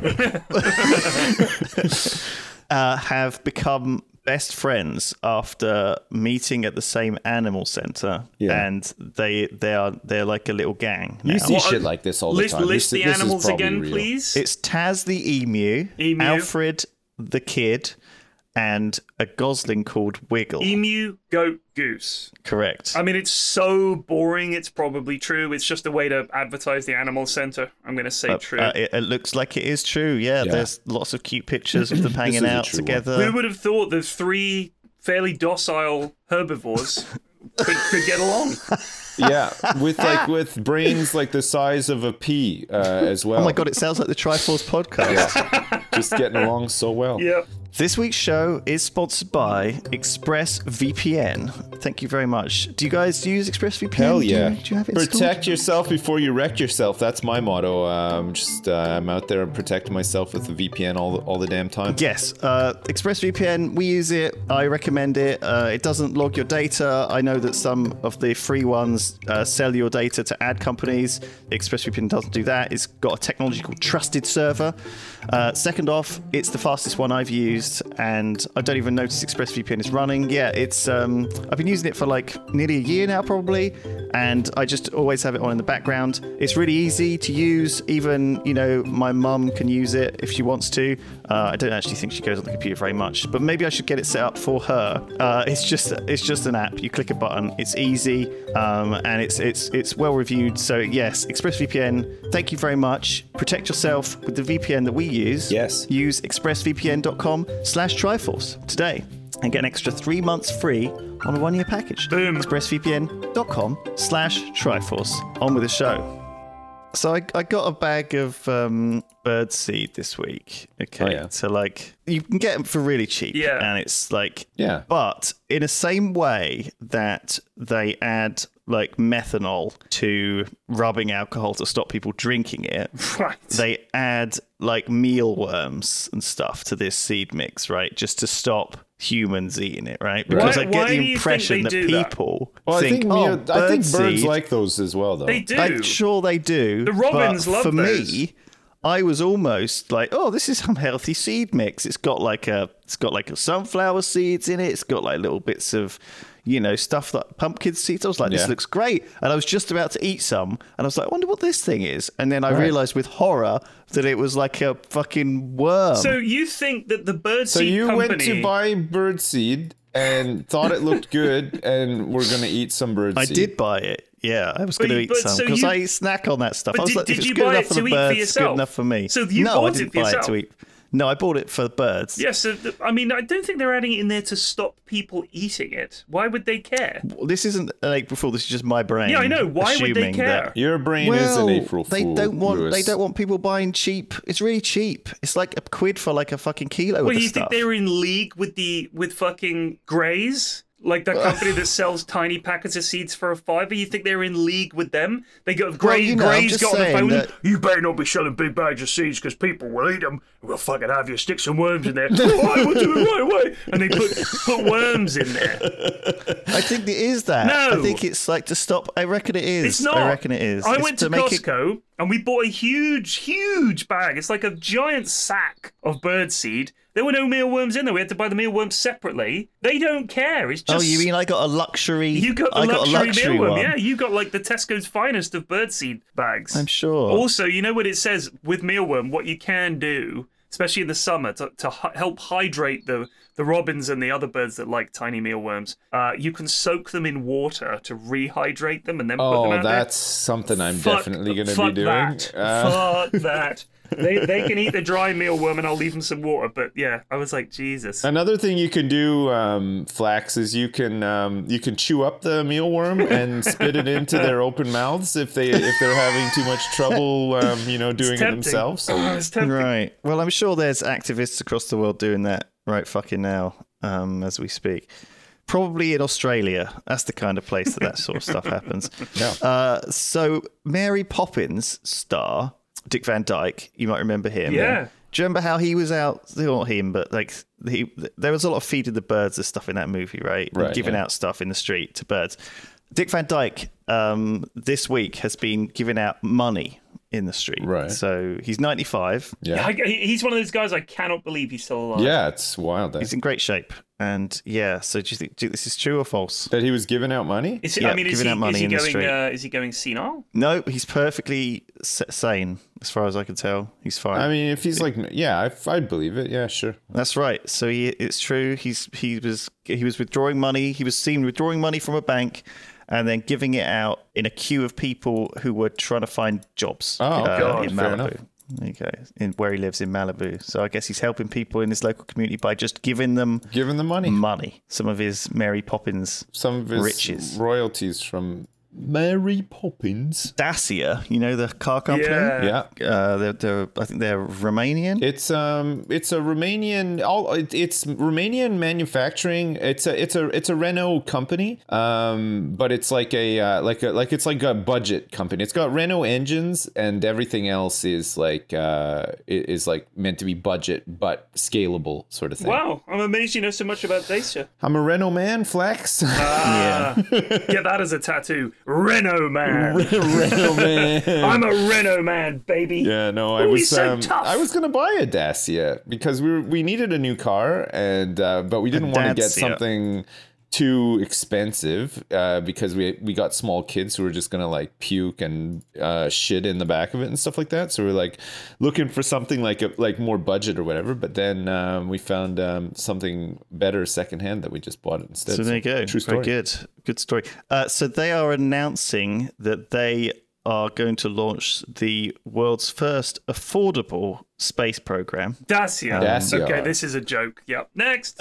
bar. uh, have become best friends after meeting at the same animal center. Yeah. And they they are they're like a little gang. you now. see What- shit like this all the List, time. list This- the this is animals probably again, real. please. It's Taz the emu, Emu. Alfred the kid, and a gosling called Wiggle. Emu, goat, goose. Correct. I mean, it's so boring. It's probably true. It's just a way to advertise the animal center. I'm going to say Uh, true. uh, it, it looks like it is true. Yeah, Yeah. there's lots of cute pictures of them hanging is a out true one. together. Who would have thought that three fairly docile herbivores could, could get along? Yeah, with like with brains like the size of a pea uh, as well. Oh my god, it sounds like the Triforce podcast. Just getting along so well. Yeah. This week's show is sponsored by ExpressVPN. Thank you very much. Do you guys use ExpressVPN? Hell yeah. Do you, do you have it installed? Protect yourself before you wreck yourself. That's my motto. Um, just uh, I'm out there protecting myself with the V P N all the, all the damn time. Yes, uh, ExpressVPN, we use it. I recommend it. Uh, it doesn't log your data. I know that some of the free ones uh, sell your data to ad companies. ExpressVPN doesn't do that. It's got a technology called Trusted Server. Uh, second off, it's the fastest one I've used, and I don't even notice ExpressVPN is running. Yeah, it's. Um, I've been using it for like nearly a year now, probably, and I just always have it on in the background. It's really easy to use. Even, you know, my mum can use it if she wants to. Uh, I don't actually think she goes on the computer very much, but maybe I should get it set up for her. Uh, it's just it's just an app. You click a button. It's easy, um, and it's it's it's well reviewed. So yes, ExpressVPN. Thank you very much. Protect yourself with the V P N that we use. Yes. Use expressvpn.com slash Triforce today and get an extra three months free on a one-year package. Boom. expressvpn.com slash Triforce. On with the show. So I, I got a bag of um, birdseed this week. Okay, Oh, yeah. so like you can get them for really cheap. Yeah. And it's like, Yeah. But in the same way that they add like methanol to rubbing alcohol to stop people drinking it, Right. they add like mealworms and stuff to this seed mix, right? Just to stop humans eating it, right? Because Why- I get why do the you think impression they that do that? people Well, I think, think, oh, meal- I think birds birdseed- like those as well, though. They do. I'm sure they do. The robins but love for those. me, I was almost like, oh, this is some healthy seed mix. It's got like a, it's got like a sunflower seeds in it. It's got like little bits of, you know, stuff like pumpkin seeds. I was like, this Yeah. looks great. And I was just about to eat some, and I was like, I wonder what this thing is. And then I Right. realized with horror that it was like a fucking worm. So you think that the birdseed So you company... went to buy birdseed and thought it looked good, and we're gonna eat some birdseed. I did buy it. Yeah, I was But going to you- eat but some so because you- I snack on that stuff. But I was did- like, did if it's you good buy enough it for to the eat for birds, it's yourself? good enough for me. So you no, bought I it didn't for buy it yourself? to eat. No, I bought it for the birds. Yes, yeah, so, I mean, I don't think they're adding it in there to stop people eating it. Why would they care? Well, this isn't an April Fool. This is just my brain. Yeah, I know. Why would they assuming care? that- Your brain well, is an April they Fool. don't want. Lewis. They don't want people buying cheap. It's really cheap. It's like a quid for like a fucking kilo Well, of the you stuff. think they're in league with the with fucking Grays? Like that company that sells tiny packets of seeds for a fiver? You think they're in league with them? They got Gray, you know, I'm Gray's just got on the saying phone. that- You better not be selling big bags of seeds because people will eat them. We'll fucking have you stick some worms in there. Why? We'll do it right away. And they put put worms in there. I think it is that. No. I think it's like to stop. I reckon it is. It's not. I reckon it is. I It's went to, make it- Costco and we bought a huge, huge bag. It's like a giant sack of birdseed. There were no mealworms in there. We had to buy the mealworms separately. They don't care. It's just. Oh, you mean I got a luxury? You got the I got luxury, a luxury mealworm, one. yeah. You got like the Tesco's finest of birdseed bags. I'm sure. Also, you know what it says with mealworm? What you can do, especially in the summer, to, to h- help hydrate the the robins and the other birds that like tiny mealworms. Uh, you can soak them in water to rehydrate them and then put them Oh, out that's something I'm there. definitely going to fuck be doing. That. Uh, Fuck that. They they can eat the dry mealworm and I'll leave them some water. But yeah, I was like, Jesus. Another thing you can do, um, Flax, is you can um, you can chew up the mealworm and spit it into their open mouths if they if they're having too much trouble, um, you know, doing it Tempting. themselves. Oh, it's tempting. Right. Well, I'm sure there's activists across the world doing that right fucking now, um, as we speak. Probably in Australia. That's the kind of place that that sort of stuff happens. Yeah. Uh, so Mary Poppins star Dick Van Dyke, you might remember him. Yeah. Do you remember how he was out? Not him, but like he. There was a lot of feeding the birds and stuff in that movie, right? Right, Giving yeah. out stuff in the street to birds. Dick Van Dyke um, this week has been giving out money in the street. Right. So he's ninety-five. Yeah, Yeah. I, he- he's one of those guys I cannot believe he's still alive. Yeah, it's wild. That, He's in great shape. And yeah, so do you think do you think this is true or false? that he was giving out money. Is he, Yeah, I mean, is giving he, out money is he in the going? street. Uh, is he going senile? No, he's perfectly s- sane as far as I can tell. He's fine. I mean, if he's like, yeah, I, I'd believe it. Yeah, sure. That's right. So he, it's true. He's he was he was withdrawing money. He was seen withdrawing money from a bank, and then giving it out in a queue of people who were trying to find jobs. Oh, uh, God, in fair Malibu. enough. There you go. In where he lives in Malibu. So I guess he's helping people in his local community by just giving them Giving the money. money. Some of his Mary Poppins Some of his riches. royalties from Mary Poppins. Dacia, you know, the car company. Yeah. Yeah. Uh, they're, they're, I think they're Romanian. It's um it's a Romanian all it, it's Romanian manufacturing. It's a it's a it's a Renault company. Um but it's like a uh, like a like it's like a budget company. It's got Renault engines and everything else is like uh is like meant to be budget but scalable sort of thing. Wow, I'm amazed you know so much about Dacia. I'm a Renault man, Flex. Ah, get that as a tattoo. Renault man. Renault man. I'm a Renault man, baby. Yeah, no, I Ooh, was he's so um, tough. I was gonna buy a Dacia because we were, we needed a new car and uh, but we didn't want to get Dacia. something too expensive uh, because we we got small kids who were just gonna like puke and uh, shit in the back of it and stuff like that. So we we're like looking for something like a, like more budget or whatever. But then um, we found um, something better secondhand that we just bought it instead. So there you go. True story. Very good. Good story. Uh, so they are announcing that they are going to launch the world's first affordable space program. Dacia. Dacia. Okay, this is a joke. Yep. Next.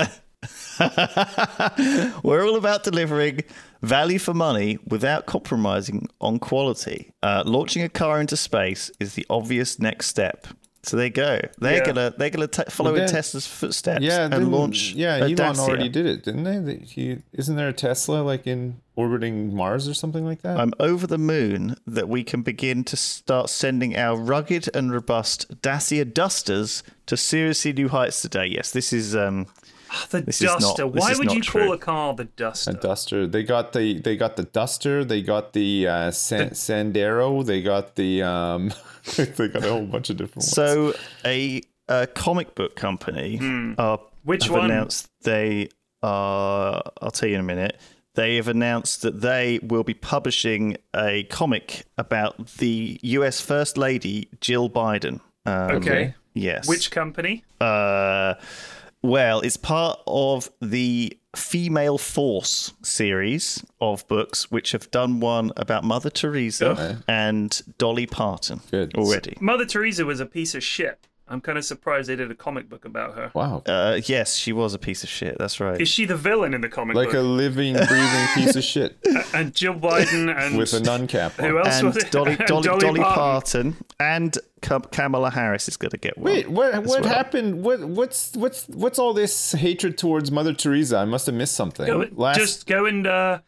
We're all about delivering value for money without compromising on quality. Uh, launching a car into space is the obvious next step. So there you go. They're Yeah. gonna they're gonna t- follow Well, in then- Tesla's footsteps Yeah, and didn't- launch. Yeah, a Elon Dacia. already did it, didn't they? That He isn't there a Tesla like in orbiting Mars or something like that? I'm over the moon that we can begin to start sending our rugged and robust Dacia Dusters to seriously new heights today. Yes, this is um, The This is Duster. not- this Why is would not you true. call a car the Duster? A Duster. They got the they got the Duster. They got the uh, San- Sandero. They got the um. they got a whole bunch of different ones. so a, a comic book company. Are, Which have one? announced they are. I'll tell you in a minute. They have announced that they will be publishing a comic about the U S First Lady Jill Biden. Um, Okay. Yes. Which company? Uh, well, it's part of the Female Force series of books, which have done one about Mother Teresa and Dolly Parton Good. already. Mother Teresa was a piece of shit. I'm kind of surprised they did a comic book about her. Wow. Uh, yes, she was a piece of shit. That's right. Is she the villain in the comic Like a book? living, breathing piece of shit And Jill Biden and with a nun cap on. who else and was it? Dolly, And Dolly, Dolly, Parton. Parton and Kam- Kamala Harris is going to get one. Wait, what? as What well. happened? What? What's what's what's all this hatred towards Mother Teresa? I must have missed something. Go, Last, Just go and uh,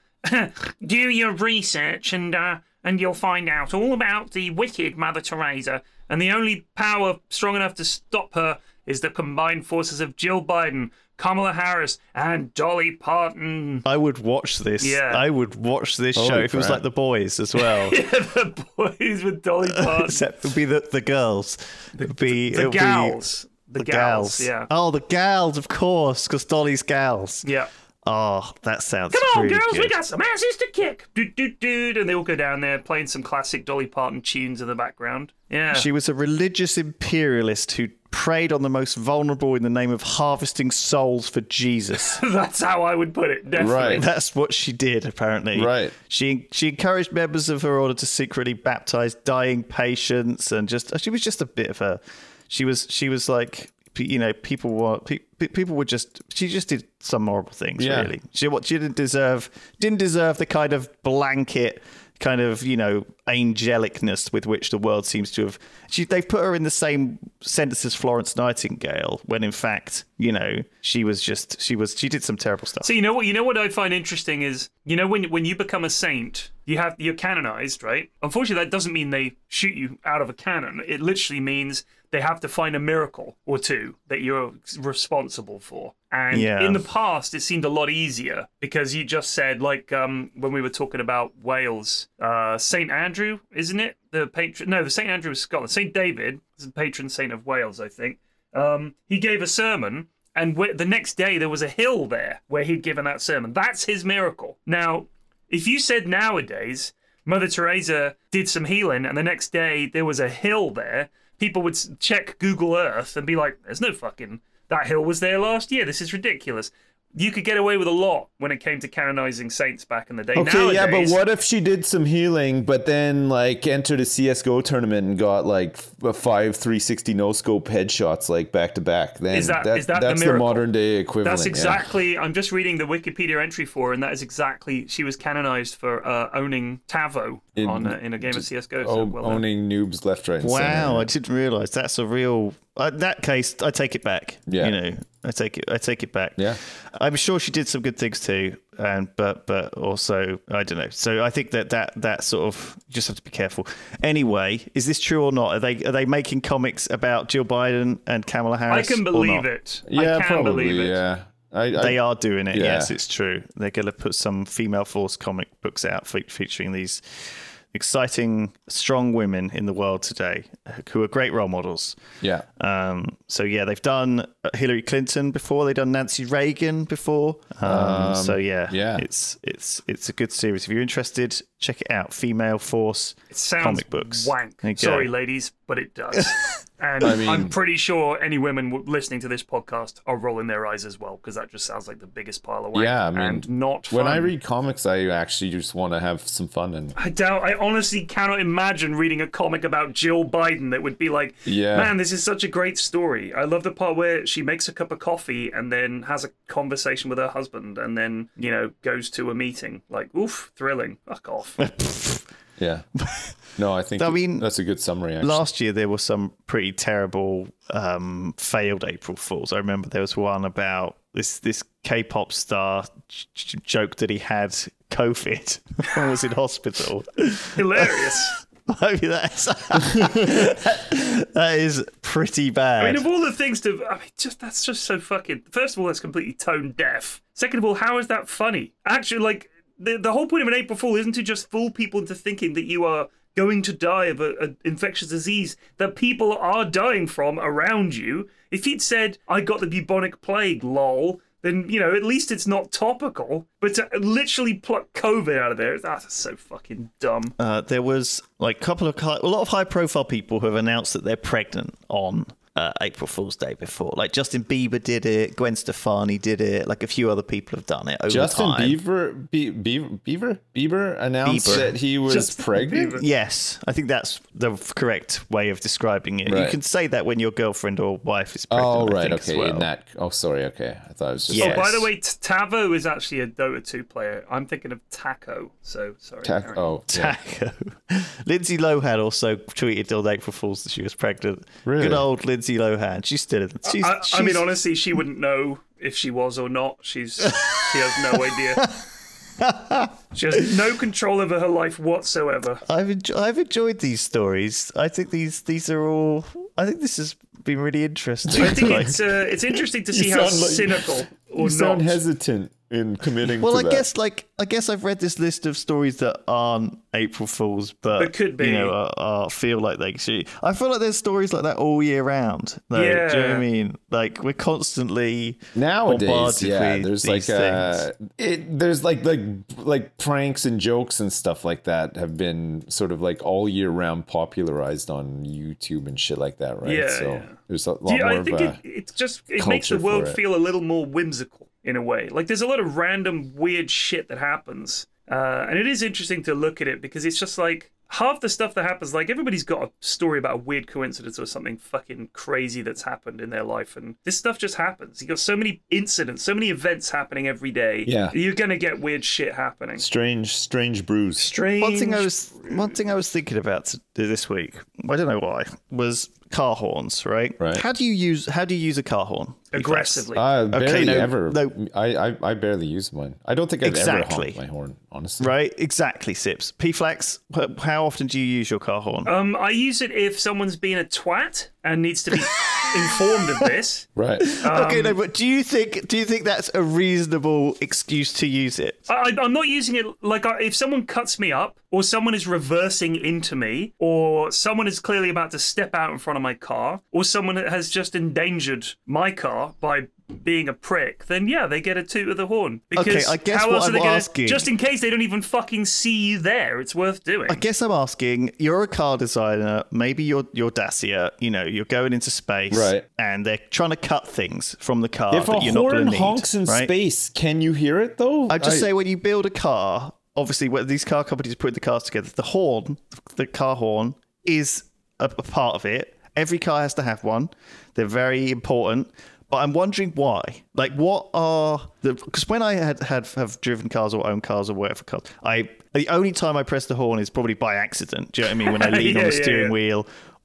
do your research, and uh, and you'll find out all about the wicked Mother Teresa. And the only power strong enough to stop her is the combined forces of Jill Biden, Kamala Harris, and Dolly Parton. I would watch this. Yeah. I would watch this Holy show if it was crap. like The Boys as well. The boys with Dolly Parton. Except it would be the, the girls. It would be, The it would be gals. The, the gals. gals. Yeah. Oh, the gals, of course, because Dolly's gals. Yeah. Oh, that sounds Come on, really girls, good. we got some asses to kick. Doot, doot, doot. And they all go down there playing some classic Dolly Parton tunes in the background. Yeah. She was a religious imperialist who preyed on the most vulnerable in the name of harvesting souls for Jesus. That's how I would put it, definitely. Right. That's what she did, apparently. Right. She she encouraged members of her order to secretly baptize dying patients, and just she was just a bit of a. She was she was like, you know, people were pe- pe- people were just. She just did some horrible things. Yeah. Really, she what she didn't deserve didn't deserve the kind of blanket. Kind of, you know, angelicness with which the world seems to have. She, they've put her in the same sentence as Florence Nightingale, when in fact, you know, she was just she was she did some terrible stuff. So you know what you know what I find interesting is, you know, when when you become a saint, you have you're canonized, right? Unfortunately, that doesn't mean they shoot you out of a cannon. It literally means they have to find a miracle or two that you're responsible for. And Yeah. in the past, it seemed a lot easier because you just said, like, um, when we were talking about Wales, uh, Saint Andrew, isn't it? The patron? No, the Saint Andrew is Scotland. Saint David is the patron saint of Wales, I think. Um, he gave a sermon, and wh- the next day there was a hill there where he'd given that sermon. That's his miracle. Now, if you said nowadays Mother Teresa did some healing, and the next day there was a hill there, people would s- check Google Earth and be like, "There's no fucking that hill was there last year. This is ridiculous." you could get away with a lot when it came to canonizing saints back in the day. Okay, Nowadays, yeah, but what if she did some healing, but then like entered a C S G O tournament and got like a five three sixty no scope headshots like back to back? Then Is that- is that the that's the, miracle? modern day equivalent. That's yeah. exactly. I'm just reading the Wikipedia entry for, her, and that is exactly. She was canonized for uh, owning Tavo In- on uh, in a game of C S G O. So Oh, well done. owning noobs left, right, and Wow, center. I didn't realize that's a real. Uh, in that case, I take it back. Yeah. You know, I take it. I take it back. Yeah. I'm sure she did some good things too, and but but also I don't know. So I think that that that sort of you just have to be careful. Anyway, is this true or not? Are they are they making comics about Jill Biden and Kamala I Harris? can or believe not? it. Yeah, I can probably. believe it. Yeah, I, I, They are doing it. Yeah. Yes, it's true. They're going to put some female force comic books out fe- featuring these exciting, strong women in the world today who are great role models. Yeah. Um, so yeah, they've done Hillary Clinton before. They've done Nancy Reagan before. Um, so yeah, yeah. it's it's it's a good series. If you're interested, check it out. Female Force It sounds comic books. wank. There you go. Sorry, ladies, but it does. And I mean- I'm pretty sure any women w- listening to this podcast are rolling their eyes as well, because that just sounds like the biggest pile of wank. Yeah, I mean, and not fun. When I read comics, I actually just want to have some fun and I doubt. I honestly cannot imagine reading a comic about Jill Biden that would be like, Yeah. man, this is such a great story. I love the part where she makes a cup of coffee and then has a conversation with her husband and then, you know, goes to a meeting. Like, oof, thrilling. Fuck off. yeah. No, I think I mean, that's a good summary. Actually. Last year there were some pretty terrible um, failed April Fools. I remember there was one about this this K-pop star j- j- joked that he had COVID and was in hospital. Hilarious. I mean, that's that is pretty bad. I mean, of all the things to, I mean, just that's just so fucking. First of all, that's completely tone deaf. Second of all, how is that funny? Actually, like the the whole point of an April Fool isn't to just fool people into thinking that you are going to die of an infectious disease that people are dying from around you. If he'd said, "I got the bubonic plague," lol, then, you know, at least it's not topical. But to literally pluck COVID out of there, that's so fucking dumb. Uh, there was like a couple of high, a lot of high profile people who have announced that they're pregnant on uh, April Fool's Day before. Like Justin Bieber did it, Gwen Stefani did it, like a few other people have done it over Justin time. Bieber, Be- Beaver, Beaver, Bieber announced Bieber. that he was Justin pregnant. Bieber. Yes, I think that's the correct way of describing it. You Right. can say that when your girlfriend or wife is pregnant. Oh I right, think, as okay. well. In that. Oh, sorry. Okay, I thought it was just. Yeah. Oh, by the Yes. way, T- Tavo is actually a Dota two player. I'm thinking of Taco, so sorry. Tac- Aaron. oh, yeah. Taco. Lindsay Lohan also tweeted on April Fool's that she was pregnant. Really? Good old Lindsay Lohan. She's still in. She's, I, I she's, mean, honestly, she wouldn't know if she was or not. She's she has no idea. She has no control over her life whatsoever. I've enjo- I've enjoyed these stories. I think these these are all. I think this has been really interesting. I think Like- it's uh, it's interesting to see You how sound like- cynical or You sound not. hesitant in committing. well, to I that. guess like I guess I've read this list of stories that aren't April Fools, but But could be. you know, are, are, feel like they should. I feel like there's stories like that all year round. Though, Yeah. do you know what I mean? Like we're constantly Nowadays, bombarded yeah, with there's these like uh, things. it. There's like like like pranks and jokes and stuff like that have been sort of like all year round popularized on YouTube and shit like that, right? Yeah, so yeah. there's a lot Do you- more I of think a. it, it's just it makes the culture world for it. feel a little more whimsical in a way. Like there's a lot of random weird shit that happens, uh, and it is interesting to look at it because it's just like half the stuff that happens. Like everybody's got a story about a weird coincidence or something fucking crazy that's happened in their life, and this stuff just happens. You got so many incidents, so many events happening every day. Yeah. you're gonna get weird shit happening. Strange, strange brews. Strange. One thing I was one thing I was thinking about to do this week. I don't know why was car horns. Right. Right. How do you use How do you use a car horn? aggressively. I barely no, ever. no. I, I I barely use mine. I don't think I've Exactly. ever honked my horn. Honestly. Right. Exactly. Sips. P-Flax. How often do you use your car horn? um, I use it if someone's being a twat and needs to be informed of this. Right. okay, no, but do you think do you think that's a reasonable excuse to use it? I, I'm not using it like I, if someone cuts me up or someone is reversing into me or someone is clearly about to step out in front of my car or someone has just endangered my car by being a prick, then yeah, they get a toot of the horn. Because Okay, I guess how what else I'm are they gonna, asking- just in case they don't even fucking see you there, it's worth doing. I guess I'm asking, you're a car designer, maybe you're, you're Dacia, you know, you're going into space, Right. and they're trying to cut things from the car If a that you're not going horn to need. honks in right? space, can you hear it though? I just I- say when you build a car, obviously when these car companies put the cars together, the horn, the car horn, is a, a part of it. Every car has to have one. They're very important. But I'm wondering why. Like, what are the? Because when I had, had have driven cars or own cars or whatever cars, I the only time I press the horn is probably by accident. Do you know what I mean? When I lean Yeah, on the yeah, steering yeah. wheel,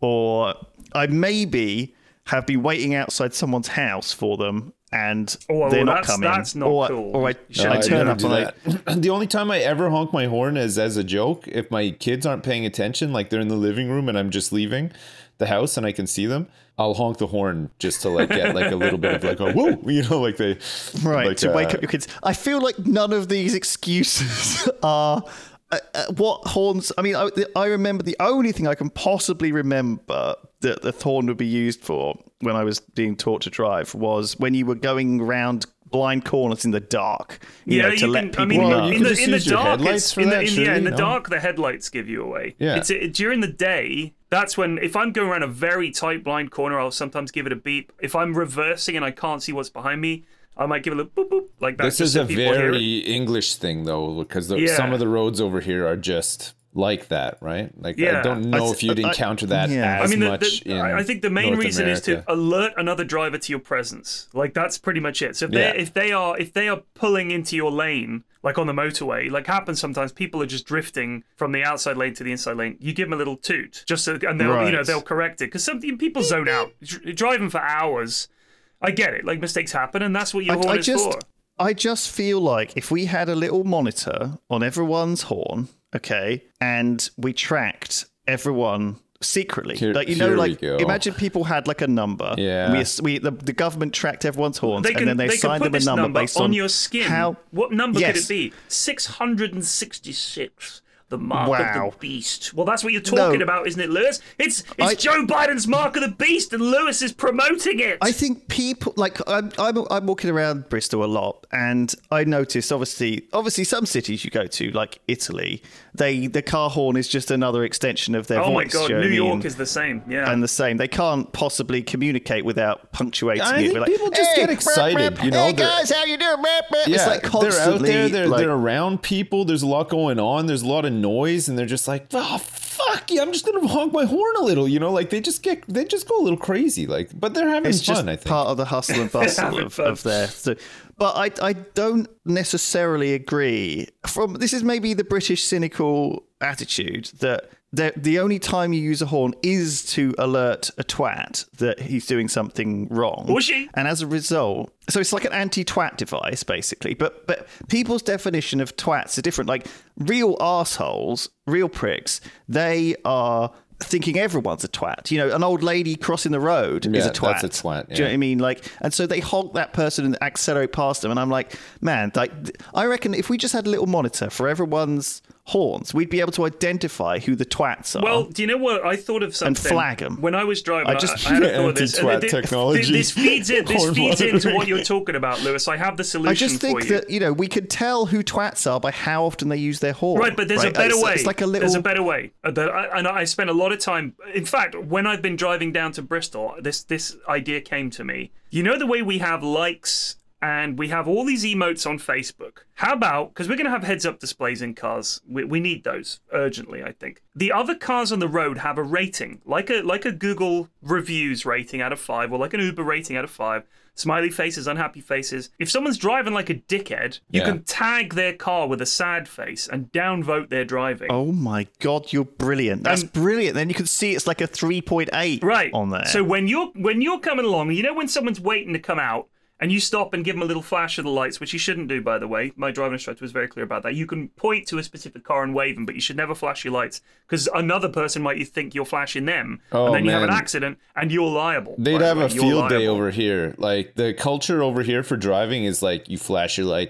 or I maybe have been waiting outside someone's house for them, and Oh, well, they're not that's- coming. that's not or, cool. Or I, Should I I turn never up do and I, that. The only time I ever honk my horn is as a joke. If my kids aren't paying attention, like they're in the living room and I'm just leaving the house and I can see them, I'll honk the horn just to like get like a little bit of like a whoa, you know, like they right like, to wake uh, up your kids. I feel like none of these excuses are uh, uh, what horns. I mean, I, I remember the only thing I can possibly remember that the horn would be used for when I was being taught to drive was when you were going around blind corners in the dark, you yeah, know, to you let can. people I mean, Well, know. you in could the just in the use your dark, headlights it's for in the, that, in, yeah, surely, in the no? dark, the headlights give you away. Yeah. It's it, during the day. That's when, if I'm going around a very tight blind corner, I'll sometimes give it a beep. If I'm reversing and I can't see what's behind me, I might give it a boop boop like that. This just is so a people hear it. very English thing though, because the, Yeah. some of the roads over here are just like that, right? Like Yeah. I don't know I- if you'd I- encounter that yeah. as I mean, the, much the, in I I think the main North reason is to America. alert another driver to your presence. Like that's pretty much it. So if they Yeah. if they are if they are pulling into your lane, like on the motorway, like happens sometimes, people are just drifting from the outside lane to the inside lane. You give them a little toot, just so, and they'll you know Right. they'll correct it because some people zone out, Dr- driving for hours. I get it. Like mistakes happen, and that's what your I, horn I is just, for. I just feel like if we had a little monitor on everyone's horn, okay, and we tracked everyone secretly, Here- like you know, here we like go. imagine people had like a number. Yeah. we, we the, the government tracked everyone's horns, They can, and then they, they can assigned put them a this number, number based on on your skin. How? What number Yes. could it be? six hundred sixty-six. The mark Wow. of the beast. Well, that's what you're talking No. about, isn't it, Lewis? It's it's I- Joe Biden's mark of the beast, and Lewis is promoting it. I think people like I'm, I'm I'm walking around Bristol a lot, and I noticed obviously obviously some cities you go to like Italy, they the car horn is just another extension of their oh voice. my god, do you know New what I York mean? is the same. Yeah. And the same. They can't possibly communicate without punctuating I it. think Be like, people just "Hey, get excited, you know, Hey they're- guys, how you doing? It's Yeah, like they're out constantly. there, they're, like, they're around people, there's a lot going on, there's a lot of noise, and they're just like, oh, fuck yeah, I'm just gonna honk my horn a little, you know, like they just get, they just go a little crazy, like, but they're having it's fun, just I think. part of the hustle and bustle Having of, fun. of their. So, but I, I don't necessarily agree. From this is maybe the British cynical attitude that the the only time you use a horn is to alert a twat that he's doing something wrong. Or she. And as a result, so it's like an anti-twat device, basically. But but people's definition of twats are different. Like real assholes, real pricks, they are thinking everyone's a twat. You know, an old lady crossing the road is Yeah, a twat. that's a twat, Do you know yeah. what I mean? Like, and so they honk that person and accelerate past them. And I'm like, man, like, I reckon if we just had a little monitor for everyone's horns, we'd be able to identify who the twats are. Well, do you know what? I thought of something. flag 'em. When I was driving, I I, just- I, had a thought of this. Anti-twat And thi- thi- technology. This feeds, in, this Horn feeds into monitoring. what you're talking about, Lewis. I have the solution I just think for you. that, you know, we could tell who twats are by how often they use their horn. Right, but there's a right? better it's, way. It's like a little. There's a better way. Uh, that I, and I spent a lot of time. In fact, when I've been driving down to Bristol, this this idea came to me. You know the way we have likes and we have all these emotes on Facebook. How about, because we're going to have heads-up displays in cars. We, we need those urgently, I think. The other cars on the road have a rating, like a like a Google reviews rating out of five, or like an Uber rating out of five. Smiley faces, unhappy faces. If someone's driving like a dickhead, you Yeah. can tag their car with a sad face and downvote their driving. Oh my god, you're brilliant! That's Um, brilliant. Then you can see it's like a three point eight Right. on there. So when you're when you're coming along, you know when someone's waiting to come out and you stop and give them a little flash of the lights, which you shouldn't do, by the way. My driving instructor was very clear about that. You can point to a specific car and wave them, but you should never flash your lights because another person might think you're flashing them, Oh, and then you have an man. accident and you're liable. They'd by the have way. a You're field day liable. over here. Like the culture over here for driving is like you flash your lights at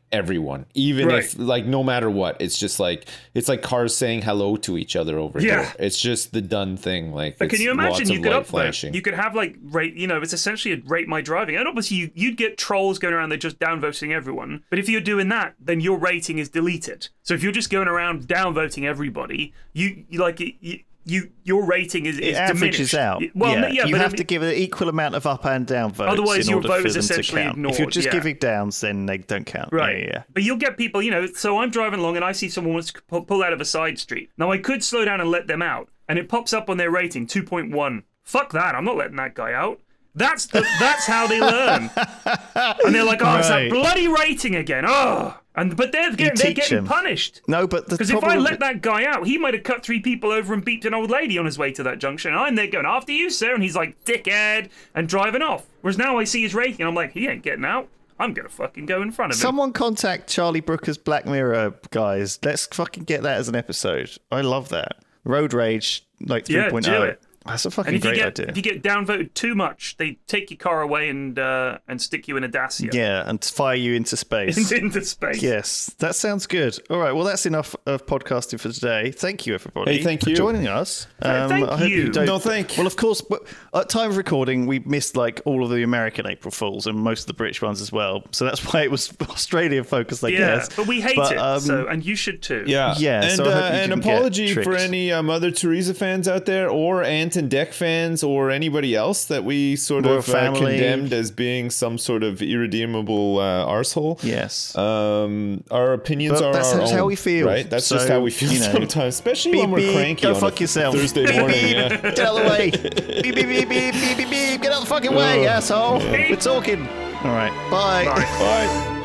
everyone, even Right. if like no matter what. It's just like it's like cars saying hello to each other over Yeah. here. It's just the done thing. Like, But can it's you imagine lots you of could light up flashing. You could have like rate, you know, it's essentially a rate my driving. And obviously you, you'd get trolls going around, they're just downvoting everyone. But if you're doing that, then your rating is deleted. So if you're just going around downvoting everybody, you, you like you, you your rating is, It is averages diminished. out. Well, yeah, no, yeah you but have I mean, to give an equal amount of up and down votes. Otherwise in your order vote for is them to essentially count. ignored, If you're just yeah. giving downs, then they don't count. Right. Yeah, yeah, yeah. But you'll get people, you know, so I'm driving along and I see someone wants to pu- pull out of a side street. Now, I could slow down and let them out, and it pops up on their rating, two point one. Fuck that, I'm not letting that guy out. That's the, that's how they learn. And they're like, oh, it's Right. that bloody rating again. Oh. And, but they're getting, they're teach getting them. punished. No, but the Because if I problem let with- that guy out, he might have cut three people over and beeped an old lady on his way to that junction. And I'm there going, after you, sir. And he's like, dickhead, and driving off. Whereas now I see his rating, and I'm like, he ain't getting out. I'm going to fucking go in front of him. Someone contact Charlie Brooker's Black Mirror guys. Let's fucking get that as an episode. I love that. Road Rage, like Yeah, 3.0. do it. That's a fucking And if you great get idea. if you get downvoted too much, they take your car away and uh, and stick you in a Dacia Yeah, and fire you into space. into space. Yes, that sounds good. All right, well, that's enough of podcasting for today. Thank you, everybody, Hey, thank for you. joining us. Um, thank I hope you. don't... No, thank. Well, of course, but at time of recording, we missed like all of the American April Fools and most of the British ones as well. So that's why it was Australia focused, I Yeah, guess. but we hate But, it, um, so and you should too. Yeah, Yeah, and so I hope uh, you an didn't get apology for tricked. any uh, Mother Teresa fans out there, or Ant and Dec fans, or anybody else that we sort Royal of uh, family. condemned as being some sort of irredeemable uh, arsehole. Yes. Um, our opinions But are that's our just own, how we feel. right? That's So, just how we feel you know, sometimes, especially beep, when we're beep, cranky go on fuck a yourself. Thursday Beep, morning. beep, Yeah. Get out of the way. Beep, beep, beep, beep, beep, beep, beep. Get out of the fucking way, asshole. We're talking. All right. Bye. Bye. Bye.